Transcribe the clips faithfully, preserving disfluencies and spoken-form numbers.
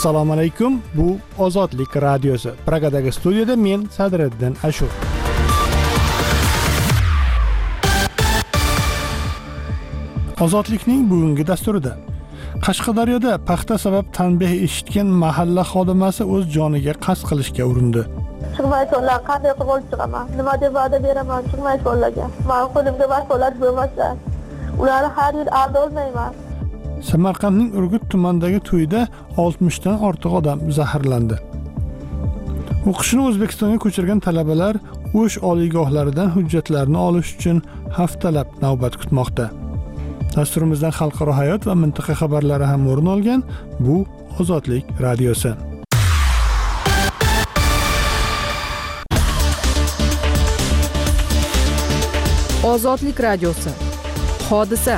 Assalomu alaykum. Bu Ozodlik radiosi. Pragadagi studiyada men Sadriddin Ashur. Ozodlikning bugungi dasturida Qashqadaryoda paxta sabab tanbeh eshitgan mahalla xodimasi o'z joniga qasd qilishga urindi. Chiqmay so'llar qanday qilib chiqaman? Nima deb va'da beraman? Chiqmay so'llarga. Men qo'limga vakolat bo'lmasa, ularni har yil aldolmayman. Samarqandning Urgut tumanidagi to'yda oltmishdan ortiq odam zaharlandi. O'qishni O'zbekistonga ko'chirgan talabalar o'sh oliygohlaridan hujjatlarini olish uchun haftalab navbat kutmoqda. Dasturimizdan xalqaro hayot va mintaqa xabarlari ham o'rin olgan. Bu Ozodlik radiosi. Ozodlik radiosi. Hodisa.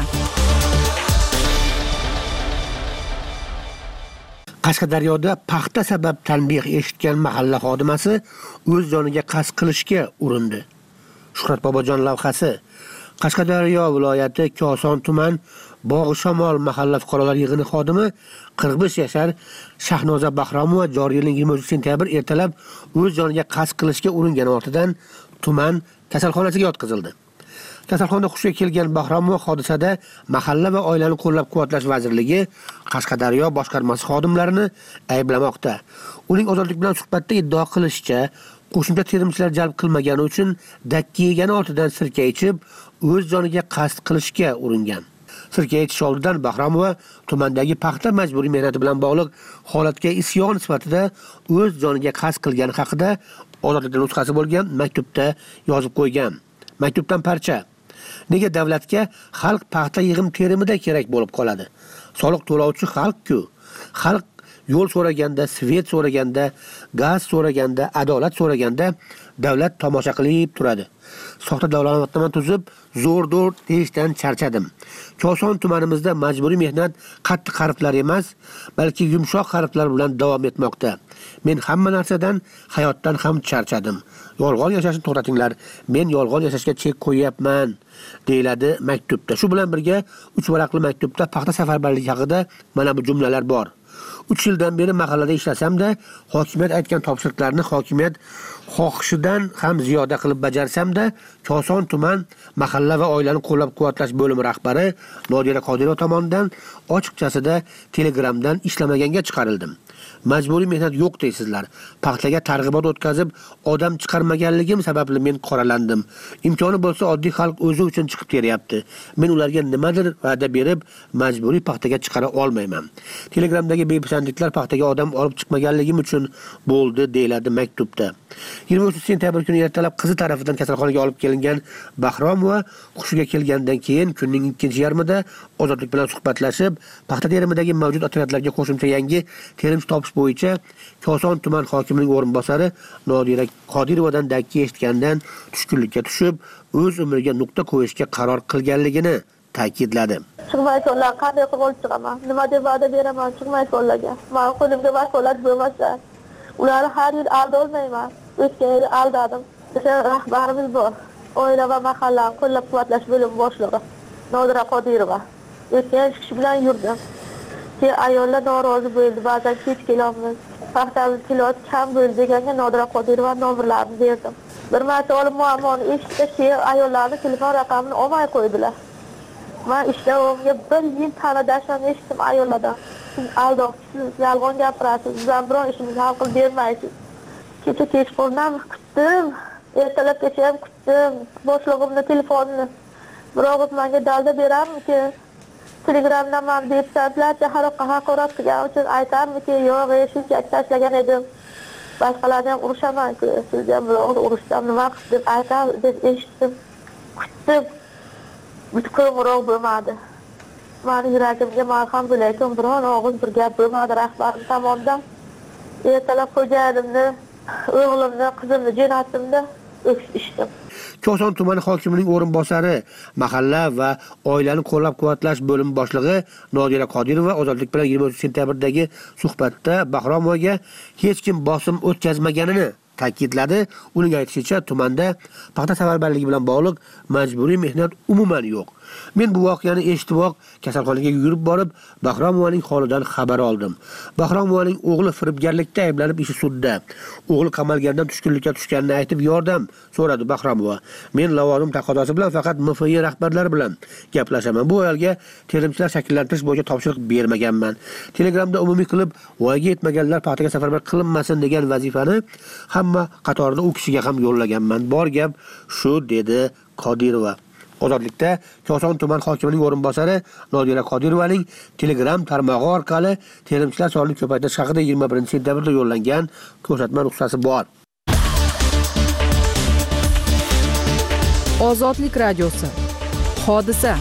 Qashqadaryoda paxta sabab tanbeh eshitgan mahalla xodimasi o'z joniga qasd qilishga urindi. Shuhrat Bobojon lavhasi. Qashqadaryo viloyati Koson tuman Bog'i Shamol mahalla fuqarolar yig'ini xodimi qirq besh yashar Shahnoza Bahromova joriy yilning yigirma uchinchi sentyabr ertalab o'z joniga qasd qilishga uringani ortidan tuman kasalxonasiga yotqizildi. Kasalxonada hushga kelgan Bahromova hodisada mahalla va oilani qo'llab-quvvatlash vazirligi Qashqadaryo boshqarmasi xodimlarini ayblamoqda. Uning Ozodlik bilan suhbatda iddao qilishicha, qo'shimcha terimchilar jalb qilmagani uchun dakki yegani ortidan sirka ichib, o'z joniga qasd qilishga uringan. Sirka ichish oldidan Bahromova tumandagi paxta majburiy mehnati bilan bog'liq holatga isyon sifatida o'z joniga qasd qilgani haqida Ozodlikning nusxasi bo'lgan maktubda yozib qo'ygan. Maktubdan parcha. Nega davlatga xalq paxta yig'im terimida kerak bo'lib qoladi? Soliq to'lovchi xalq-ku. Xalq yo'l so'raganda, svet so'raganda, gaz so'raganda, adolat so'raganda davlat tomosha qilib turadi. Soxta davlatnoma tuzib, zo'r-zo'r deyishdan charchadim. Koson tumanimizda majburiy mehnat qattiq harflar emas, balki yumshoq harflar bilan davom etmoqda. Men hamma narsadan, hayotdan ham charchadim. Yolg'on yashashni to'xtatinglar. Men yolg'on yashashga chek qo'yapman, deyiladi maktubda. Shu bilan birga uch varaqli maktubda paxta safarbarligi haqida mana bu jumlalar bor. uch yildan beri mahallada ishlasam-da, hokimiyat aytgan topshiriqlarni hokimiyat xohishidan ham ziyoda qilib bajarsam-da, Koson tuman mahalla va oilani qo'llab-quvvatlash bo'limi rahbari Nodira Qodirova tomonidan ochiqchasida Telegramdan ishlamaganga chiqarildim. Majburiy mehnat yo'q deysizlar. Paxtaga targ'ibot o'tkazib, odam chiqarmaganligim sababli men qoralandim. Imkoni bo'lsa oddiy xalq o'zi uchun chiqib beryapti. Men ularga nimadir va'da berib, majburiy paxtaga chiqara olmayman. Telegramdagi bepisandliklar paxtaga odam olib chiqmaganligim uchun bo'ldi, deyiladi maktubda. yigirma uchinchi sentyabr kuni ertalab qizi tarafidan kasalxonaga olib kelingan Bahromova hushiga kelgandan keyin kunning ikkinchi yarmida Ozodlik bilan suhbatlashib, paxta terimidagi mavjud otryadlarga qo'shimcha yangi terimchi topish bo'yicha Koson tuman hokimining o'rinbosari Nodira Qodirovadan dakki eshitgandan tushkunlikka tushib, o'z umriga nuqta qo'yishga qaror qilganligini ta'kidladi. Chiqmay so'llar qanday qilib chiqaman? Nima deb va'da beraman? Chiqmay so'llarga. Men qo'limga vakolat bo'lmasa, ularni har yil aldolmayman. O'tgan yil aldadim. O'sha rahbarimiz bor. Oila va mahalla qo'llab-quvvatlash bo'limi boshlig'i Nodira Qodirova. O'tgan kishi bilan yurdim. Keyin ayollar norozi bo'ldi, ba'zan kech kelamiz. Paxtamiz kilot kam bo'ldi deganga Nodira Qodirova nomerlarini berdim. Bir marta olib muammoni eshitdi, keyin ayollarning telefon raqamini olmay qo'ydilar. Men ishlavimga bir yil ta'nadashdan eshitdim ayollardan. Siz aldoqchisiz, yolg'on gapirasiz, bizdan biron ishimizni hal qilib bermaysiz. Kecha kechqurundan kutdim, ertalabgacha ham kutdim. Boshlig'imning telefonini biroq menga dalda beramki, Telegramdan men deputatlarcha haqorat qilgan uchun aytamki, yo'q, shunchaki tashlagan edim. Boshqalarni ham urushaman-ku, siz ham biroq urushsam nima qilib deb aytam deb eshitdim. Kutdim. Butkul muroq bo'lmadi. Meni yuragimga malham bo'layotgan biron og'iz bir gap bo'lmadi rahbarim tomonidan. Ertalab xo'jayinimni, o'g'limni, qizimni jo'natdim-da, o'kishdim. Koson tumani hokimining o'rinbosari, mahalla va oilani qo'llab-quvvatlash bo'limi boshlig'i Nodira Qodirova Ozodlik bilan yigirma uchinchi sentyabrdagi suhbatda Bahromovaga hech kim bosim o'tkazmaganini ta'kidladi. Uning aytishicha, tumanda paxta safarbarligi bilan bog'liq majburiy mehnat umuman yo'q. Men bu voqeani eshitiboq kasalxonaga yugurib borib, Bahromovaning holidan xabar oldim. Bahromovaning o'g'li firibgarlikda ayblanib ishi sudda. O'g'li qamalgandan tushkunlikka tushganini aytib yordam so'radi Bahromova. Men lavozim taqozosi bilan faqat M F I rahbarlari bilan gaplashaman. Bu ayolga terimchilar shakllantirish bo'yicha topshiriq bermaganman. Telegramda umumiy qilib voyaga yetmaganlar paxtaga safarbar qilinmasin degan vazifani hamma qatorida u kishiga ham yo'llaganman. Bor gap shu, dedi Qodirova. Ozodlikda Koson tuman hokimining o'rinbosari Nodira Qodirovaning Telegram tarmog'i orqali terimchilar sonini ko'paytirish haqida yigirma birinchi sentyabrda yo'llangan ko'rsatma ruxsati bor. Ozodlik radiosi. Hodisa.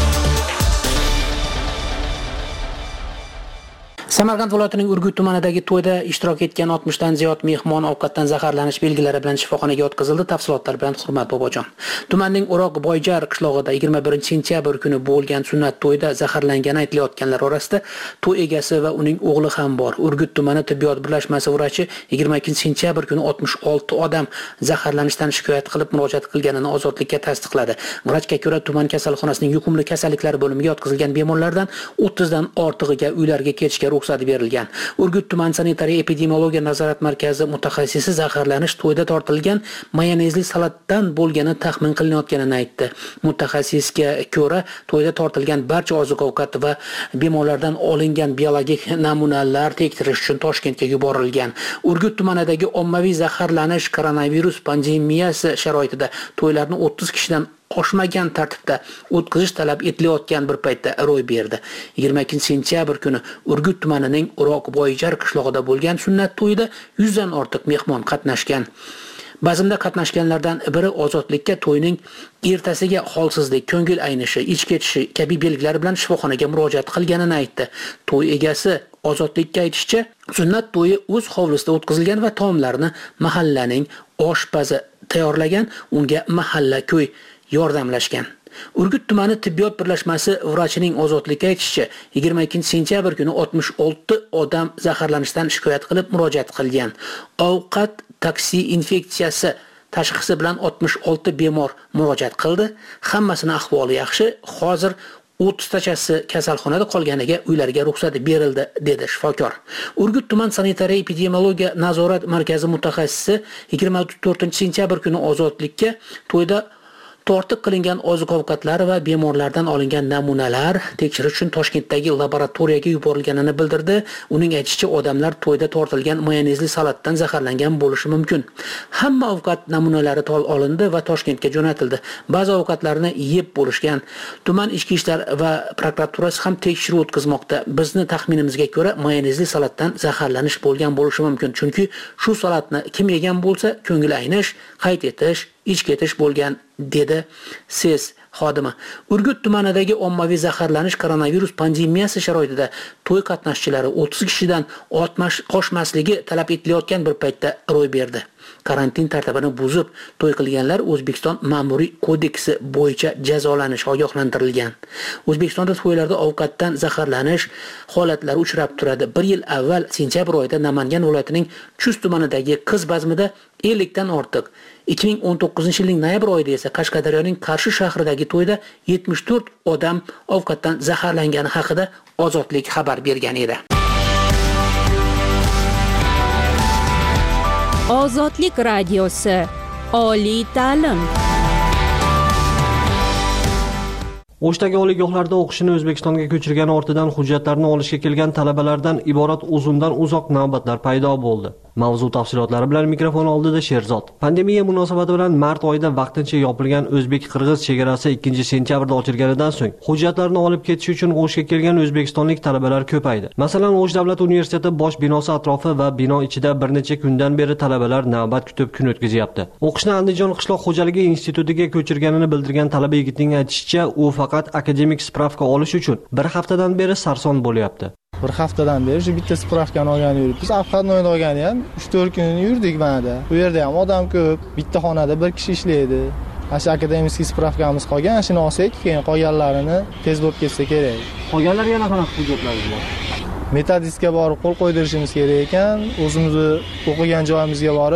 Samarqand viloyatining Urgut tumanidagi to'yda ishtirok etgan oltmish dan ziyod mehmon ovqatdan zaharlanish belgilari bilan shifoxonaga yotqizildi. Tafsilotlar bilan Hurmat Bobojon. Tumanning O'roq Boyjar qishlog'ida yigirma birinchi sentyabr kuni bo'lgan sunnat to'yida zaharlangani aytilayotganlar orasida to'y egasi va uning o'g'li ham bor. Urgut tumani tibbiyot birlashmasi vrachi yigirma ikkinchi sentyabr kuni oltmish olti odam zaharlanishdan shikoyat qilib murojaat qilganini Ozodlikka tasdiqladi. Vrachga ko'ra, tuman kasalxonasining yuqumli kasalliklar bo'limiga yotqizilgan bemorlardan o'ttiz dan ortig'iga uylarga ketishga ruxsat berilgan. Urgut tuman sanitariya epidemiologiya nazorat markazi mutaxassisi zaharlanish to'yda tortilgan mayonezli salatdan bo'lgani taxmin qilinayotganini aytdi. Mutaxassisga ko'ra, to'yda tortilgan barcha oziq-ovqat va bemorlardan olingan biologik namunalar tekshirish uchun Toshkentga yuborilgan. Urgut tumanidagi ommaviy zaharlanish koronavirus pandemiyasi sharoitida to'ylarni o'ttiz kishidan oshmagan tartibda o'tkazish talab etilayotgan bir paytda ro'y berdi. yigirma ikkinchi sentyabr kuni Urgut tumanining O'roq Boyjar qishlog'ida bo'lgan sunnat to'yida yuz dan ortiq mehmon qatnashgan. Bazmda qatnashganlardan biri Ozodlikka to'yning ertasiga holsizlik, ko'ngil aynishi, ich ketishi kabi belgilari bilan shifoxonaga murojaat qilganini aytdi. To'y egasi Ozodlikka aytishicha, sunnat to'yi o'z hovlisida o'tkazilgan va taomlarni mahallaning oshpazi tayyorlagan, unga mahalla ko'y yordamlashgan. Urgut tumani tibbiyot birlashmasi vrachining Ozodlikka aytishicha, yigirma ikkinchi sentyabr kuni oltmish olti odam zaharlanishdan shikoyat qilib murojaat qilgan. Ovqat taksi infeksiyasi tashxisi bilan oltmish olti bemor murojaat qildi. Hammasining ahvoli yaxshi. Hozir o'ttiz tachasi kasalxonada qolganiga uylariga ruxsat berildi, dedi shifokor. Urgut tuman sanitariya epidemiologiya nazorat markazi mutaxassisi yigirma to'rtinchi sentyabr kuni Ozodlikka to'yda tortiq qilingan oziq-ovqatlar va bemorlardan olingan namunalar tekshirish uchun Toshkentdagi laboratoriyaga yuborilganini bildirdi. Uning aytishicha, odamlar to'yda tortilgan mayonezli salatdan zaharlangan bo'lishi mumkin. Hamma ovqat namunalari tol olindi va Toshkentga jo'natildi. Ba'zi ovqatlarni yeb bo'lishgan. Tuman ichki ishlar va prokuraturasi ham tekshiruv o'tkazmoqda. Bizni taxminimizga ko'ra, mayonezli salatdan zaharlanish bo'lgan bo'lishi mumkin. Chunki shu salatni kim yegan bo'lsa, ko'ngil aynish, qayt etish, ich ketish bo'lgan, dedi S E S xodimi. Urgut tumanidagi ommaviy zaharlanish koronavirus pandemiyasi sharoitida to'y qatnashchilari o'ttiz kishidan oshmasligi talab etilayotgan bir paytda ro'y berdi. Karantin tartibini buzib to'y qilganlar O'zbekiston Ma'muriy kodeksi bo'yicha jazolanish ogohlantirilgan. O'zbekistonda to'ylarda ovqatdan zaharlanish holatlari uchrab turadi. Bir yil avval sentyabr oyida Namangan viloyatining Chust tumanidagi qiz bazmida ellik dan ortiq, ikki ming o'n to'qqizinchi yilning noyabr oyida esa Qashqadaryoning Qarshi shahridagi to'yda yetmish to'rt odam ovqatdan zaharlangani haqida Ozodlik xabar bergan edi. Ozodlik radiosi. Oliy ta'lim. O'shdagi oliygohlarda o'qishini O'zbekistonga ko'chirgani ortidan hujjatlarni olishga kelgan talabalardan iborat uzundan uzoq navbatlar paydo bo'ldi. Mavzu tafsilotlari bilan mikrofon oldida Sherzod. Pandemiya munosabati bilan mart oyida vaqtincha yopilgan o'zbek-qirg'iz chegarasi ikkinchi sentyabrda ochilganidan so'ng hujjatlarni olib ketish uchun O'shga kelgan o'zbekistonlik talabalar ko'paydi. Masalan, O'sh davlat universiteti bosh binosi atrofi va bino ichida bir necha kundan beri talabalar navbat kutib kun o'tkazyapti. O'qishni Andijon qishloq xo'jaligi institutiga ko'chirganini bildirgan talaba yigitning aytishicha, u faqat akademik spravka olish uchun bir haftadan beri sarson bo'lyapti. Bir haftadan beri shu bitta spravkani olgan yuribmiz. Avqatnoyni olgani ham uch to'rt kun yurdik mana. Bu yerda ham odam ko'p. Bitta xonada bir kishi ishlaydi. Asha akademik spravkamiz qolgan, shuni olsak, keyin qolganlarini tez bo'lib ketsa kerak. Qolganlarga yana qanaqa hujjatlar bor? Metodistga borib qo'l qo'ydirishimiz kerak ekan. O'zimizni o'qigan joyimizga borib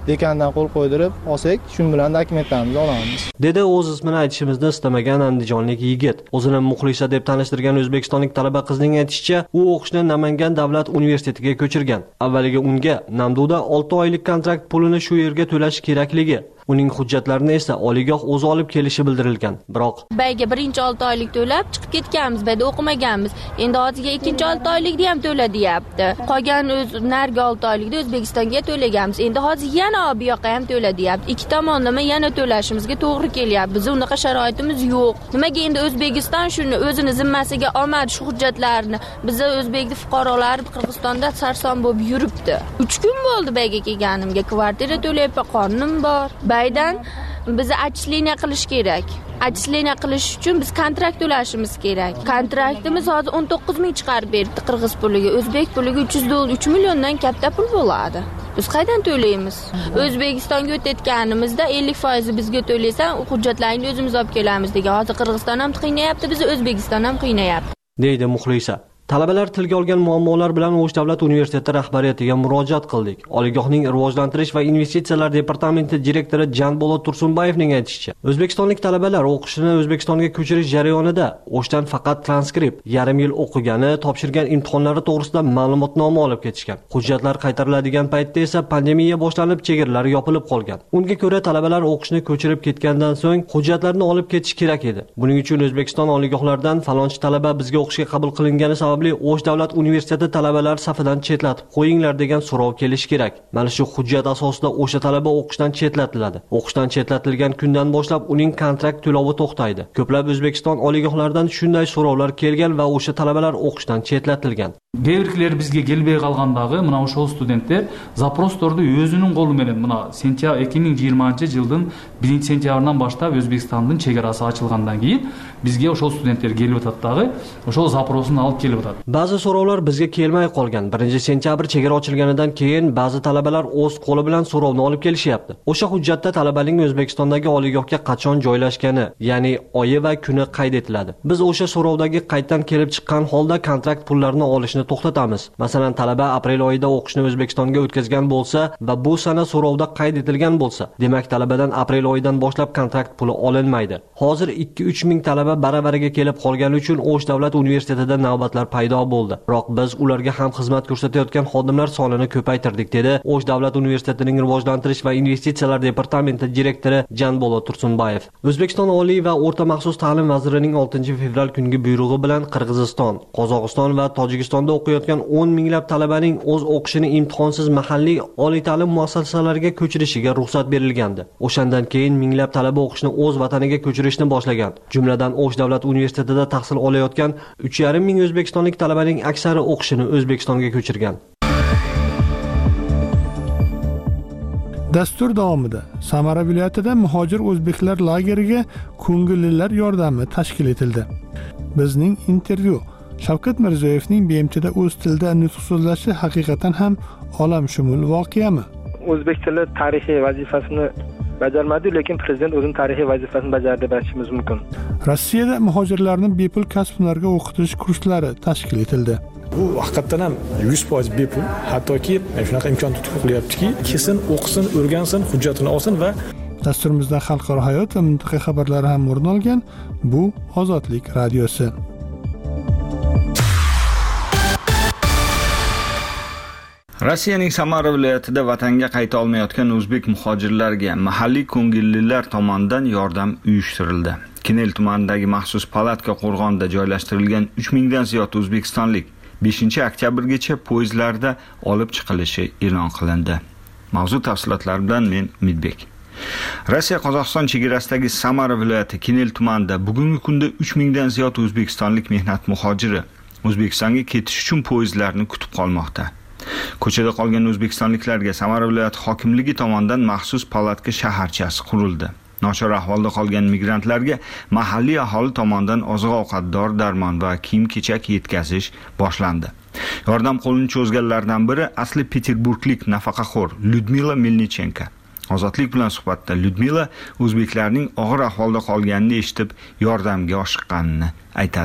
dekandan qo'l qo'ydirib olsak, shu bilan dokumentlarimizni olamiz. Dedi o'z ismini aytishimizni istamagan andijonlik yigit. O'zini Muxlisa deb tanishtirgan o'zbekistonlik talaba qizning aytishicha, u o'qishni Namangan davlat universitetiga ko'chirgan. Avvaliga unga Namduda olti oylik kontrakt pulini shu yerga to'lash kerakligi, uning hujjatlarini esa oliygoh o'zi olib kelishi bildirilgan. Biroq bayga birinchi olti oylik to'lab chiqib ketganmiz, bayda o'qimaganmiz. Endi hozirga ikkinchi olti oylikni ham to'la deyapti. Qolgan o'z nargi olti oylikni O'zbekistonga to'laganmiz. Endi hozir yana bu yoqqa ham to'la deyapti. Ikki tomonlama yana to'lashimizga to'g'ri kelyapti. Biz unaqa sharoitimiz yo'q. Nimaga endi O'zbekiston shuni o'zini zimmasiga olmadi shu hujjatlarni? Biz o'zbek fuqarolari Qirg'izistonda sarson bo'lib yuribdi. uch kun bo'ldi bayga kelganimga, kvartira to'layapman, qonim bor. Baydan bizni atchisleniya qilish kerak. Atchisleniya qilish uchun biz kontrakt to'lashimiz kerak. Kontraktimiz hozir o'n to'qqiz ming chiqarib berdi qirg'iz puliga, o'zbek puliga uch yuz dollar, uch milliondan katta pul bo'ladi. Biz qaydan to'laymiz? O'zbekistonga o'tayotganimizda ellik foiz bizga to'laysan, hujjatlaringni o'zimiz olib kelamiz degan. Hozir Qirg'iziston ham qiynayapti, bizni O'zbekiston ham qiynayapti. deydi Muxlisa. Talabalar tilga olgan muammolar bilan O'sh davlat universiteti rahbariyatiga murojaat qildik. Oliygohning rivojlantirish va investitsiyalar departamenti direktori Janbolot Tursunbayevning aytishicha, o'zbekistonlik talabalar o'qishini O'zbekistonga ko'chirish jarayonida O'shdan faqat transkript, yarim yil o'qigani, topshirgan imtihonlari to'g'risida ma'lumotnoma olib ketishgan. Hujjatlar qaytariladigan paytda esa pandemiya boshlanib, chegaralar yopilib qolgan. Unga ko'ra talabalar o'qishni ko'chirib ketgandan so'ng hujjatlarni olib ketish kerak edi. Buning uchun O'zbekiston oliygohlaridan falonchi talaba bizga o'qishga qabul qilingani sababli O'sh davlat universiteti talabalar safidan chetlatib qo'yinglar degan so'rov kelishi kerak. Mana shu hujjat asosida o'sha talaba o'qishdan chetlatiladi. O'qishdan chetlatilgan kundan boshlab uning kontrakt to'lovi to'xtaydi. Ko'plab O'zbekiston oliygohlaridan shunday so'rovlar kelgan va o'sha talabalar o'qishdan chetlatilgan. Gevriklер bizga kelbey qolgandagi mana o'sha studentlar zaprostorni o'zining qo'li bilan mana sentyabr ikki ming yigirmanchi yildan birinchi sentyabrdan boshlab O'zbekistonning chegarasi ochilgandan keyin bizga o'sha studentlar kelib o'tadidagi o'sha zaprosini olib kelib o'tadi. Ba'zi so'rovlar bizga kelmay qolgan. birinchi sentyabr chegara ochilganidan keyin ba'zi talabalar o'z qo'li bilan so'rovni olib kelishyapti. O'sha hujjatda talabaning O'zbekistondagi oliygohga qachon joylashgani, ya'ni oyi va kuni qayd etiladi. Biz o'sha so'rovdagi qayddan kelib chiqqan holda kontrakt pullarini olishni to'xtatamiz. Masalan, talaba aprel oyida o'qishni O'zbekistonga o'tkazgan bo'lsa va bu sana so'rovda qayd etilgan bo'lsa, demak talabadan aprel oyidan boshlab kontrakt puli olinmaydi. Hozir ikki uch ming talaba baravariga kelib qolgani uchun O'sh davlat universitetida navbatlar paydo bo'ldi. Biroq biz ularga ham xizmat ko'rsatayotgan xodimlar sonini ko'paytirdik, dedi O'sh davlat universitetining rivojlantirish va investitsiyalar departamenti direktori Janbolot Tursunbayev. O'zbekiston Oliy va o'rta maxsus ta'lim vazirining oltinchi fevral kungi buyrug'i bilan Qirg'iziston, Qozog'iston va Tojikistonda o'qiyotgan o'n minglab talabaning o'z o'qishini imtihonsiz mahalliy oliy ta'lim muassasalariga ko'chirishiga ruxsat berilgandi. O'shandan keyin minglab talaba o'qishni o'z vataniga ko'chirishni boshlagan. Jumladan O'sh davlat universitetida tahsil olayotgan uch yarim ming o'zbekistonlik talabaning aksari o'qishini O'zbekistonga ko'chirgan. Dastur davomida Samara viloyatida muhojir o'zbeklar lageriga ko'ngillilar yordami tashkil etildi. Bizning intervyu Shavkat Mirziyoyevning B M Tda o'z tilida nutq so'zlashi haqiqatan ham olamshumul voqeami? O'zbek tili tarixiy vazifasini bajarmadi, lekin prezident o'zining tarixiy vazifasini bajardi deb aytishimiz mumkin. Rossiyada muhojirlarni bepul kasb-hunarga o'qitish kurslari tashkil etildi. Bu haqiqatan ham yuz foiz bepul, hattoki shunaqa imkon tutib qilyaptiki, kesin o'qisin, o'rgansin, hujjatini olsin va dasturimizda xalqaro hayot va mintaqa xabarlari ham o'rin olgan. Bu Ozodlik radiosi. Rossiyaning Samara viloyatida vatanga qayta olmayotgan o'zbek muhojirlarga mahalliy ko'ngillilar tomonidan yordam uyushtirildi. Kinel tumanidagi maxsus palatka qo'rg'onda joylashtirilgan uch mingdan ziyod o'zbekistonlik beshinchi oktyabrgacha poyezdlarda olib chiqilishi e'lon qilindi. Mavzu tafsilotlari bilan men Umidbek. Rossiya Qozog'iston chegarasidagi Samara viloyati Kinel tumanida bugungi kunda uch mingdan ziyod o'zbekistonlik mehnat muhojiri O'zbekistonga ketish uchun poyezdlarni kutib qolmoqda. Ko'chada qolgan o'zbekistonliklarga Samara viloyati hokimligi tomonidan maxsus palatka shaharchasi qurildi. Nochor ahvolda qolgan migrantlarga mahalliy aholi tomonidan oziq-ovqat, dori-darmon va kiyim-kechak yetkazish boshlandi. Yordam qo'lini cho'zganlardan biri asli Peterburglik nafaqaxo'r Lyudmila Melnichenko. Ozodlik bilan suhbatda Lyudmila o'zbeklarning og'ir ahvolda qolganini eshitib, yordamga oshiqqanini aytadi.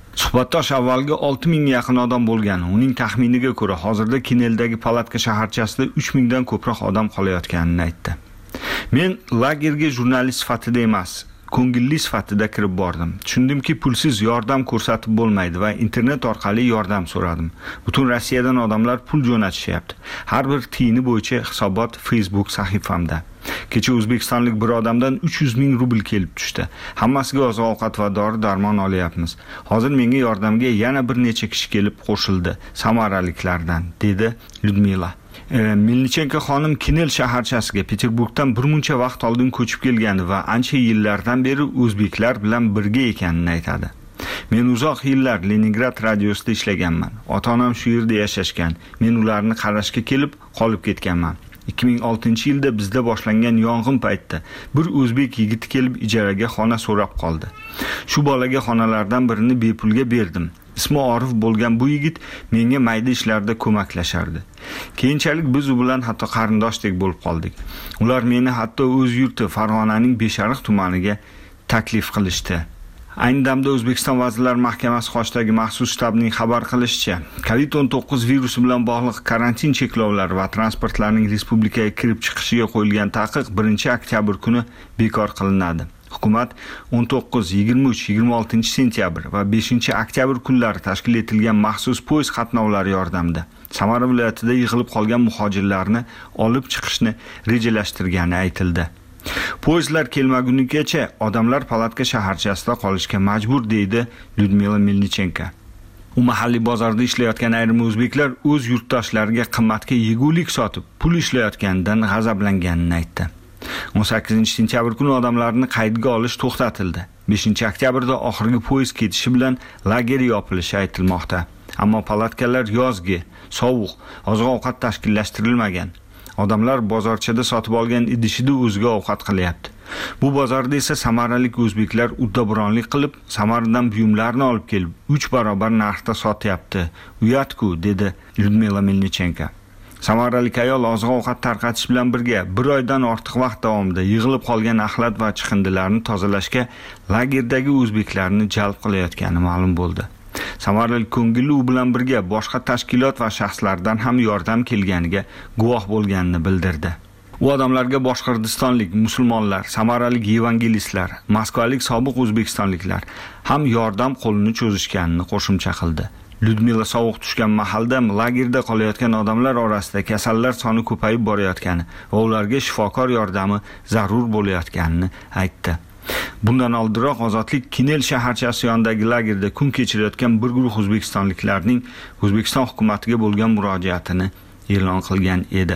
Suhbatdosh avvalgi olti mingga yaqin odam bo'lgan. Uning taxminiga ko'ra, hozirda Kineldagi palatka shaharchasida uch mingdan ko'proq odam qolayotganini aytdi. Men lagerga jurnalist sifatida emas, ko'ngilli sifatida kirib bordim. Tushundimki, pulsiz yordam ko'rsatib bo'lmaydi va internet orqali yordam so'radim. Butun Rossiyadan odamlar pul jo'natishyapti. Har bir tiyini bo'yicha hisobot Facebook sahifamda. Kecha o'zbekistonlik bir odamdan uch yuz ming rubl kelib tushdi. Hammasiga oziq-ovqat va dori-darmon olyapmiz. Hozir menga yordamga yana bir necha kishi kelib qo'shildi, samaraliklardan, dedi Lyudmila. E, Milnichenko xonim Kinel shaharchasiga Peterburgdan bir muncha vaqt oldin ko'chib kelgandi va ancha yillardan beri o'zbeklar bilan birga ekanini aytadi. Men uzoq yillar Leningrad radiosida ishlaganman. Ota-onam shu yerda yashashgan. Men ularni qarashga kelib qolib ketganman. ikki ming oltinchi yilda bizda boshlangan yong'in paytida bir o'zbek yigiti kelib ijaraga xona so'rab qoldi. Shu bolaga xonalardan birini bepulga berdim. Ismi Orif bo'lgan bu yigit menga mayda ishlarda ko'maklashardi. Keyinchalik biz u bilan hatto qarindoshdek bo'lib qoldik. Ular meni hatto o'z yurti Farg'onaning Beshariq tumaniga taklif qilishdi. Ayni damda O'zbekiston Vazirlar Mahkamasi qoshidagi maxsus shtabning xabar qilishicha, covid o'n to'qqiz virusi bilan bog'liq karantin cheklovlari va transportlarning respublikaga kirib chiqishiga qo'yilgan taqiq birinchi oktyabr kuni bekor qilinadi. Hukumat o'n to'qqiz, yigirma uch, yigirma oltinchi sentyabr va beshinchi oktyabr kunlari tashkil etilgan maxsus poyezd qatnovlari yordamida Samara viloyatida yig'ilib qolgan muhojirlarni olib chiqishni rejalashtirgani aytildi. Poyezdlar kelmagunigacha odamlar palatka shaharchasida qolishga majbur, deydi Lyudmila Milnichenko. U mahalliy bozorda ishlayotgan ayrim o'zbeklar o'z yurtdoshlariga qimmatga yegulik sotib, pul ishlayotganidan g'azablanganini aytdi. o'n sakkizinchi sentyabr kuni odamlarni qaydga olish to'xtatildi. beshinchi oktyabrda oxirgi poyezd ketishi bilan lager yopilishi aytilmoqda. Ammo palatkalar yozgi, sovuq, oziq-ovqat tashkillashtirilmagan. Odamlar bozorchada sotib olgan idishida o'ziga ovqat qilyapti. Bu bozorda esa samaralik o'zbeklar uddaburonlik qilib, Samaradan buyumlarni olib kelib, uch barobar narxda sotyapti. Uyatku, dedi Lyudmila Milnichenko. Samaralik ayol oziq-ovqat tarqatish bilan birga bir oydan ortiq vaqt davomida yig'ilib qolgan axlat va chiqindilarni tozalashga lagerdagi o'zbeklarni jalb qilayotgani ma'lum bo'ldi. Samaralik ko'ngilli u bilan birga boshqa tashkilot va shaxslardan ham yordam kelganiga guvoh bo'lganini bildirdi. U odamlarga boshqirdistonlik musulmonlar, samaralik evangelistlar, moskvalik sobiq o'zbekistonliklar ham yordam qo'lini cho'zishganini qo'shimcha qildi. Lyudmila sovuq tushgan mahalda lagerda qolayotgan odamlar orasida kasallar soni ko'payib borayotgani va ularga shifokor yordami zarur bo'layotganini aytdi. Bundan oldinroq Ozodlik Kinel shaharchasi yonidagi lagerda kun kechirayotgan bir guruh o'zbekistonliklarning O'zbekiston hukumatiga bo'lgan murojaatini e'lon qilgan edi.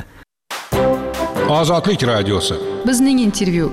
Ozodlik radiosi. Bizning intervyu.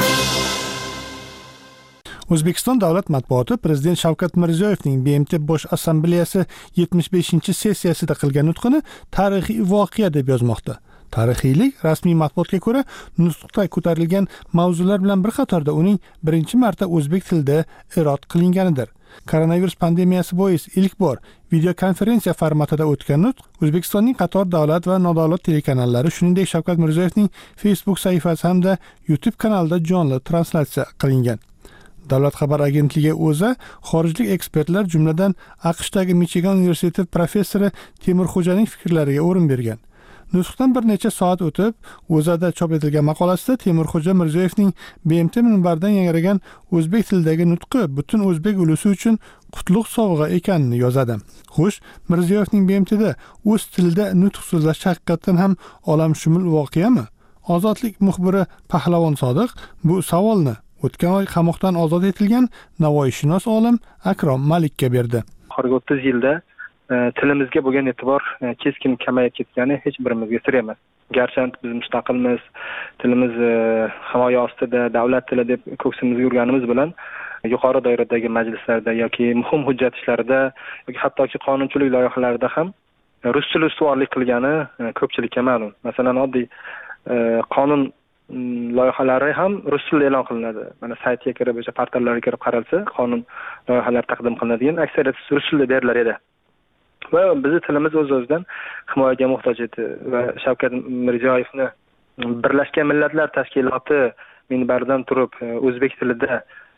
O'zbekiston davlat matbuoti Prezident Shavkat Mirziyoyevning B M T Bosh assambleyasi yetmish beshinchi sessiyasida qilgan nutqini tarixiy voqea deb yozmoqda. Tarixiylik rasmiy matbuotga ko'ra nutqda ko'tarilgan mavzular bilan bir qatorda uning birinchi marta o'zbek tilida irod qilinganidir. Koronavirus pandemiyasi bois ilk bor videokonferensiya formatida o'tgan nutq O'zbekistonning qator davlat va nodavlat telekanallari, shuningdek Shavkat Mirziyoyevning Facebook sahifasi hamda YouTube kanalida jonli translyatsiya qilingan. Davlat xabar agentligi o'zi xorijlik ekspertlar, jumladan AQShdagi Michigan universiteti professori Temurxo'janing fikrlariga o'rin bergan. Nutqdan bir necha soat o'tib, o'zada chop etilgan maqolasida Temurxo'ja Mirziyoyevning B M T minbaridan yangragan o'zbek tilidagi nutqi butun o'zbek ulusi uchun qutlug' sovg'a ekanini yozadi. Xo'sh, Mirziyoyevning B M T'da o'z tilida nutq so'zlash haqiqatan ham olamshumul voqeami? Ozodlik muxbiri Pahlavon Sodiq bu savolni o'tgan oy qamoqdan ozod etilgan navoiyshunos olim Akrom Malikka berdi. Oxirgi o'ttiz yilda tilimizga bo'lgan e'tibor keskin kamayib ketgani hech birimizga sir emas. Garchi biz mustaqilmiz, tilimiz himoya ostida, davlat tili deb ko'ksimizga urganimiz bilan yuqori doiradagi majlislarda yoki muhim hujjat ishlarida yoki hattoki qonunchilik loyihalarida ham rus tili ustuvorlik qilgani ko'pchilikka ma'lum. Masalan, oddiy qonun loyihalari ham rus tilida e'lon qilinadi. Mana saytga kirib, o'sha portallarga kirib qaralsa, qonun loyihalari taqdim qilinadigan aksariyat rus tilida berilar edi. Va bizning tilimiz o'z-o'zidan himoyaga muhtoj edi va Shavkat Mirziyoyevni Birlashgan Millatlar Tashkiloti minbaridan turib o'zbek tilida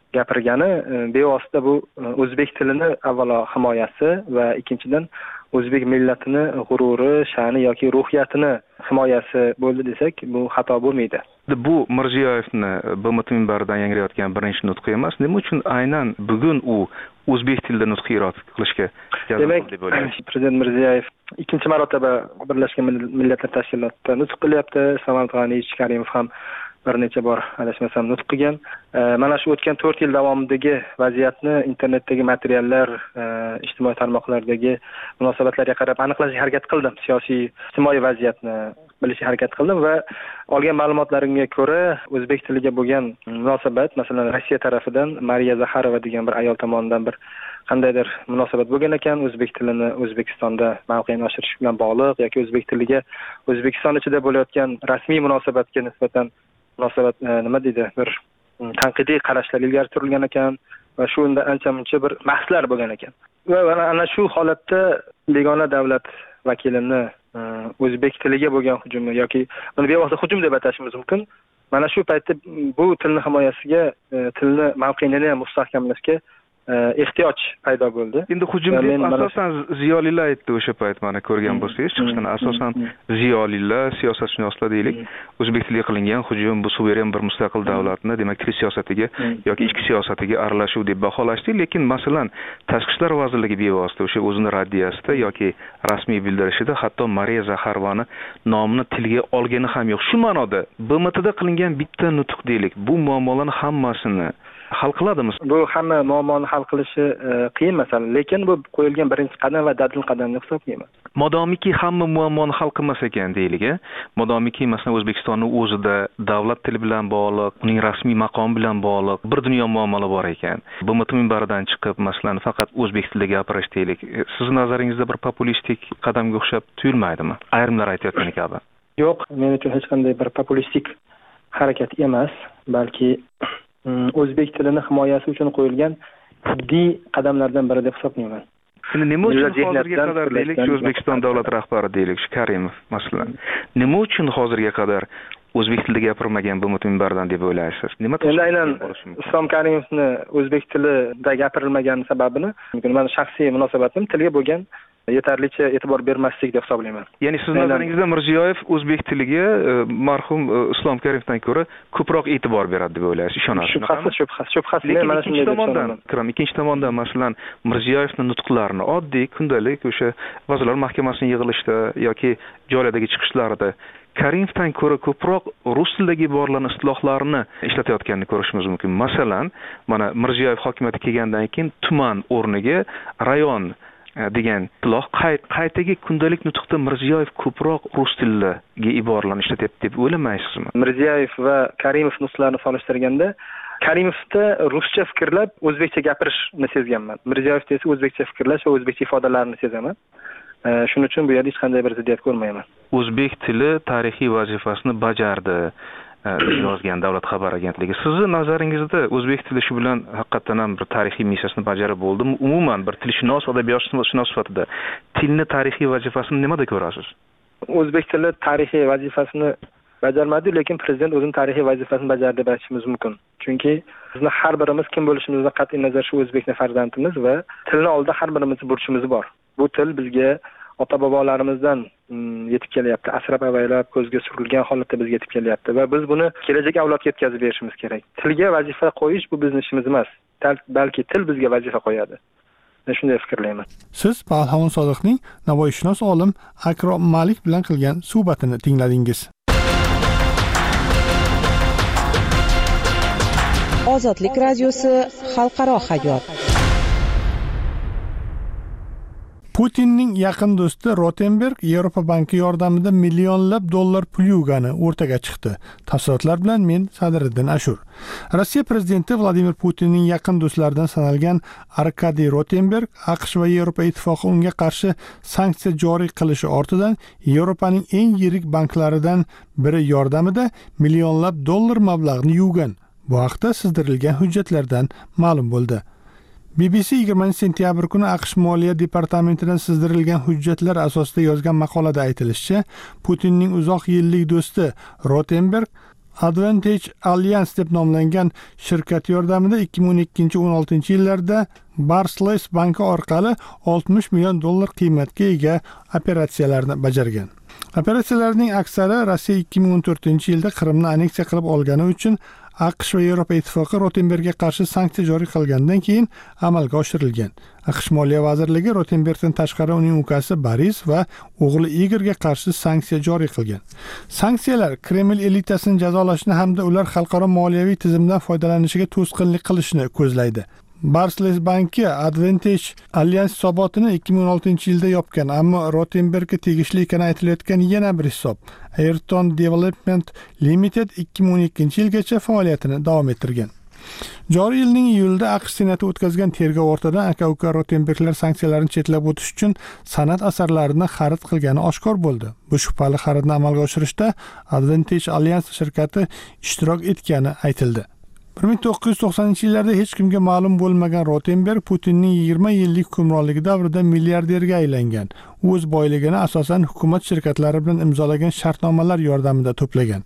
gapirgani bevosita bu o'zbek tilini avvalo himoyasi va ikkinchidan o'zbek millatini g'ururi, sha'ni yoki ruhiyatini himoyasi bo'ldi desak, bu xato bo'lmaydi. Bu Mirziyoyevni B M T minbaridan yangrayotgan birinchi nutqi emas. Nima uchun aynan bugun u o'zbek tilida nutq irod qilishga demak, Prezident Mirziyoyev ikkinchi marotaba Birlashgan Millatlar Tashkilotida nutq qilyapti. Islom G'aniyevich Karimov ham bir necha bor adashmasam nutq qilgan. Mana shu o'tgan to'rt yil davomidagi vaziyatni internetdagi materiallar, ijtimoiy tarmoqlardagi munosabatlarga qarab aniqlashga harakat qildim. Siyosiy, ijtimoiy vaziyatni bilishga harakat qildim va olgan ma'lumotlarimga ko'ra o'zbek tiliga bo'lgan munosabat, masalan, Rossiya tarafidan Mariya Zaxarova degan bir ayol tomonidan bir qandaydir munosabat bo'lgan ekan, o'zbek tilini O'zbekistonda mavqeini oshirish bilan bog'liq yoki o'zbek tiliga O'zbekiston ichida bo'layotgan rasmiy munosabatga nisbatan munosabat nima deydi, bir tanqidiy qarashlar ilgari surilgan ekan va shu unda ancha-muncha bir bahslar bo'lgan ekan. Va ana shu holatda begona davlat vakilini o'zbek tiliga bo'lgan hujumi yoki buni bevosita hujum deb atashimiz mumkin. Mana shu paytda bu tilni himoyasiga, tilni mavqeini mustahkamlashga ehtiyoj paydo bo'ldi. Endi hujum deb asosan ziyolilar aytdi o'sha payt, mana ko'rgan bo'lsangiz, chiqishdan asosan ziyolilar, siyosatshunoslar deylik, o'zbek tiliga qilingan hujum bu suveren bir mustaqil davlatni, demak, til siyosatiga yoki ichki siyosatiga aralashuv deb baholashdi, lekin masalan, Tashqi ishlar vazirligi bevosita o'sha o'zining raddiyasida yoki rasmiy bildirishida hatto Mariya Zaxarovani nomini tilga olgani ham yo'q. Shu ma'noda B M Tda qilingan bitta nutq deylik, bu muammolarning hammasini hal qiladimi? Bu hamma muammoni hal qilishi qiyin masala, lekin bu qo'yilgan birinchi qadam va dadil qadam deb hisoblayman. Modomiki hamma muammoni hal qilmas ekan deylik, modomiki masalan O'zbekistonning o'zida davlat tili bilan bog'liq, uning rasmiy maqomi bilan bog'liq bir dunyo muammolar bor ekan. B M T minbaridan chiqib masalan faqat o'zbek tilida gapirish deylik, siz nazaringizda bir populistik qadamga o'xshab tuyulmaydimi? Ayrimlar aytayotgan kabi. Yo'q, men uchun hech qanday bir populistik harakat emas, balki o'zbek tilini himoyasi uchun qo'yilgan jiddiy qadamlardan biri deb hisoblayman. Endi nima uchun hozirga qadar deylik, O'zbekiston davlat rahbari deylik, Karimov masalan, nima uchun hozirga qadar o'zbek tilida gapirmagan B M T minbaridan deb o'ylaysiz? Nima endi aynan Islom Karimovni o'zbek tilida gapirilmagani sababini, men shaxsiy munosabatim tilga bo'lgan yetarlicha e'tibor bermaslik deb hisoblayman. Ya'ni siz nazaringizda Mirziyoyev o'zbek tiliga marhum Islom Karimovdan ko'ra ko'proq e'tibor beradi deb o'ylaysiz, ishonasiz? Shubhasiz, shubhasiz, shubhasiz. Men mana shunday tomondan, kiram, ikkinchi tomondan masalan Mirziyoyevning nutqlarini oddiy kundalik o'sha Vazirlar Mahkamasining yig'ilishida yoki joylardagi chiqishlarida Karimovdan ko'ra ko'proq rus tilidagi iboralarning istilohlarini ishlatayotganini ko'rishimiz mumkin. Masalan, mana Mirziyoyev hokimiyatga kelgandan keyin tuman o'rniga rayon degan istiloh qaytaga kundalik nutqda Mirziyoyev ko'proq rus tilidagi iboralarni ishlatyapti deb o'ylamaysizmi? Mirziyoyev va Karimov nutqlarini solishtirganda Karimovda ruscha fikrlab o'zbekcha gapirishni sezganman. Mirziyoyevda esa o'zbekcha fikrlash va o'zbekcha ifodalarni sezaman. Shuning uchun bu yerda hech qanday bir ziddiyat ko'rmayman. O'zbek tili tarixiy vazifasini bajardi yozgan Davlat xabar agentligi. Sizning nazaringizda o'zbek tili shu bilan haqiqatan ham bir tarixiy missiyasini bajarib bo'ldimi? Umuman bir tilshunos, adabiyotshunos sifatida tilni tarixiy vazifasini nimada ko'rasiz? O'zbek tili tarixiy vazifasini bajarmadi, lekin prezident o'zining tarixiy vazifasini bajardi deb aytishimiz mumkin. Chunki bizni har birimiz kim bo'lishimizdan qat'iy nazar shu o'zbekning farzandimiz va tilni oldida har birimizning burchimiz bor. Bu til bizga ota-bobolarimizdan yetib kelyapti, asrab avaylab ko'zga surilgan holatda bizga yetib kelyapti va biz buni kelajak avlodga yetkazib berishimiz kerak. Tilga vazifa qo'yish bu bizning ishimiz emas, balki til bizga vazifa qo'yadi. Men shunday fikrlayman. Siz Pahalvon Sodiqning navoiyshunos olim Akrom Malik bilan qilgan suhbatini tingladingiz. Ozodlik radiosi xalqaro hayot. Putinning yaqin do'sti Rotenberg Yevropa banki yordamida millionlab dollar pul yuvgani o'rtaga chiqdi. Tafsilotlar bilan men Sadriddin Ashur. Rossiya prezidenti Vladimir Putinning yaqin do'stlaridan sanalgan Arkadiy Rotenberg AQSh va Yevropa ittifoqi unga qarshi sanksiya joriy qilishi ortidan Yevropaning eng yirik banklaridan biri yordamida millionlab dollar mablag'ni yuvgan. Bu haqda sizdirilgan hujjatlardan ma'lum bo'ldi. B B C yigirmanchi sentyabr kuni AQSh Moliya departamentidan sizdirilgan hujjatlar asosida yozgan maqolada aytilishicha, Putinning uzoq yillik do'sti Rotenberg Advantage Alliance deb nomlangan shirkat yordamida ikki ming o'n ikkinchi o'n oltinchi yillarda Barclays banki orqali oltmish million dollar qiymatga ega operatsiyalarni bajargan. Operatsiyalarning aksari Rossiya ikki ming o'n to'rtinchi yilda Qrimni anneksiya qilib olgani uchun AQSh va Yevropa Ittifoqi Rotenbergga qarshi sanksiya joriy qilgandan keyin amalga oshirilgan. AQSh Moliya vazirligi Rotenbergdan tashqari uning ukasi Boris va o'g'li Igorga qarshi sanksiya joriy qilgan. Sanksiyalar Kreml elitasini jazolashni hamda ular xalqaro moliyaviy tizimdan foydalanishiga to'sqinlik qilishni ko'zlaydi. Barclays banki Advantage Alliance hisobotini ikki ming o'n oltinchi yilda yopgan, ammo Rotenbergga tegishli ekani aytilayotgan yana bir hisob Ayrton Development Limited ikki ming o'n ikkinchi yilgacha faoliyatini davom ettirgan. Joriy yilning iyulida AQSh Senati o'tkazgan tergov ortidan aka-uka Rotenberglar sanksiyalarni chetlab o'tish uchun san'at asarlarini xarid qilgani oshkor bo'ldi. Bu shubhali xaridni amalga oshirishda Advantage Alliance shirkati ishtirok etgani aytildi. bir ming to'qqiz yuz to'qsoninchi yillarda hech kimga ma'lum bo'lmagan Rotenberg Putinning yigirma yillik hukmronligi davrida milliarderga aylangan. U o'z boyligini asosan hukumat shirkatlari bilan imzolagan shartnomalar yordamida to'plagan.